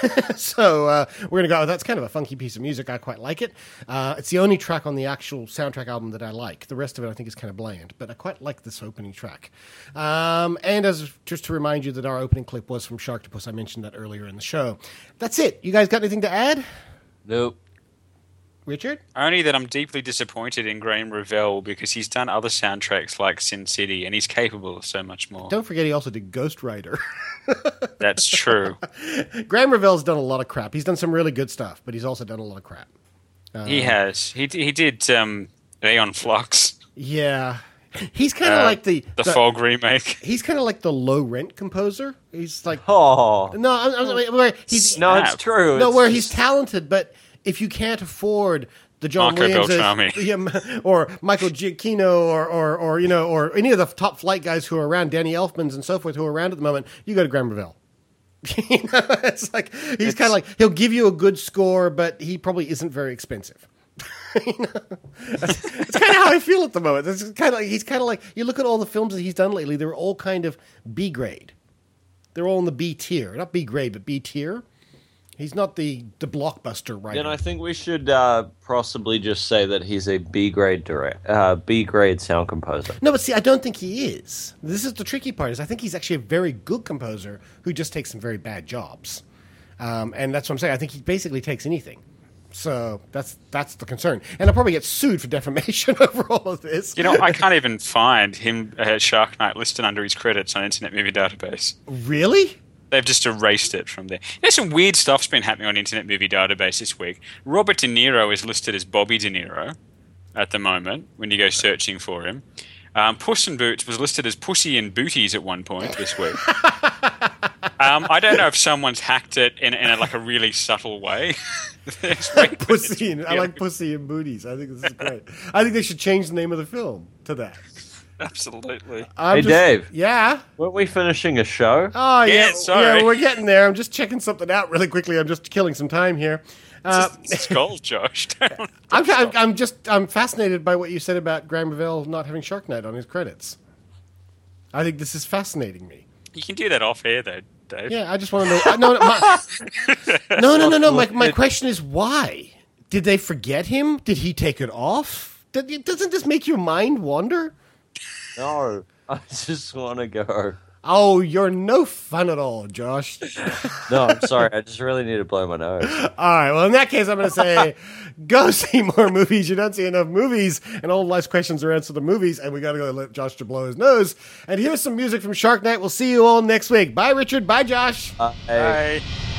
so uh, we're going to go, that's kind of a funky piece of music. I quite like it. Uh, it's the only track on the actual soundtrack album that I like. The rest of it I think is kind of bland, but I quite like this opening track. Um, and as just to remind you that our opening clip was from Sharktopus, I mentioned that earlier in the show. That's it. You guys got anything to add? Nope. Richard? Only that I'm deeply disappointed in Graham Revell because he's done other soundtracks like Sin City, and he's capable of so much more. Don't forget he also did Ghost Rider. That's true. Graham Revell's done a lot of crap. He's done some really good stuff, but he's also done a lot of crap. Uh, he has. He he did um, Aeon Flux. Yeah. He's kind of Uh, like the, the Fog remake. He's kind of like the low rent composer. He's like, oh no, I'm, I'm, where he's no, it's true. No, It's where just- he's talented, but if you can't afford the John Marco Williams Beltrami. or Michael Giacchino or, or or you know or any of the top flight guys who are around, Danny Elfmans and so forth who are around at the moment, you go to Graham Revell. you know, it's like he's kind of like he'll give you a good score, but he probably isn't very expensive. you know? That's, that's kind of how I feel at the moment. It's kind of like, he's kind of like you look at all the films that he's done lately; they're all kind of B grade. They're all in the B tier, not B grade, but B tier. He's not the, the blockbuster writer. Then I think we should uh, possibly just say that he's a B grade direct, uh, B grade sound composer. No, but see, I don't think he is. This is the tricky part. Is I think he's actually a very good composer who just takes some very bad jobs, um, and that's what I'm saying. I think he basically takes anything. So that's that's the concern, and I'll probably get sued for defamation over all of this. You know, I can't even find him uh, Shark Night listed under his credits on Internet Movie Database. Really? They've just erased it from there. There's some weird stuff's been happening on Internet Movie Database this week. Robert De Niro is listed as Bobby De Niro at the moment when you go searching for him. Um, Puss in Boots was listed as Pussy in Booties at one point this week. um, I don't know if someone's hacked it in, in a, like a really subtle way. Pussy in, I like Pussy in Booties. I think this is great. I think they should change the name of the film to that. Absolutely. I'm hey, just- Dave. Yeah? Weren't we finishing a show? Oh, yeah. Yeah, sorry. Yeah, we're getting there. I'm just checking something out really quickly. I'm just killing some time here. Uh, Skull, Josh. I'm, I'm, I'm just I'm fascinated by what you said about Graham Revell not having Shark Night on his credits. I think this is fascinating me. You can do that off air, though, Dave. Yeah, I just want to know. uh, No, no, my, no, no, no, no. My, my question is why? Did they forget him? Did he take it off? Did, doesn't this make your mind wander? No, I just want to go. Oh, you're no fun at all, Josh. No, I'm sorry. I just really need to blow my nose. All right. Well, in that case, I'm going to say, go see more movies. You don't see enough movies, and all life's questions are answered the movies, and we got to go let Josh to blow his nose. And here's some music from Shark Night. We'll see you all next week. Bye, Richard. Bye, Josh. Bye. Bye.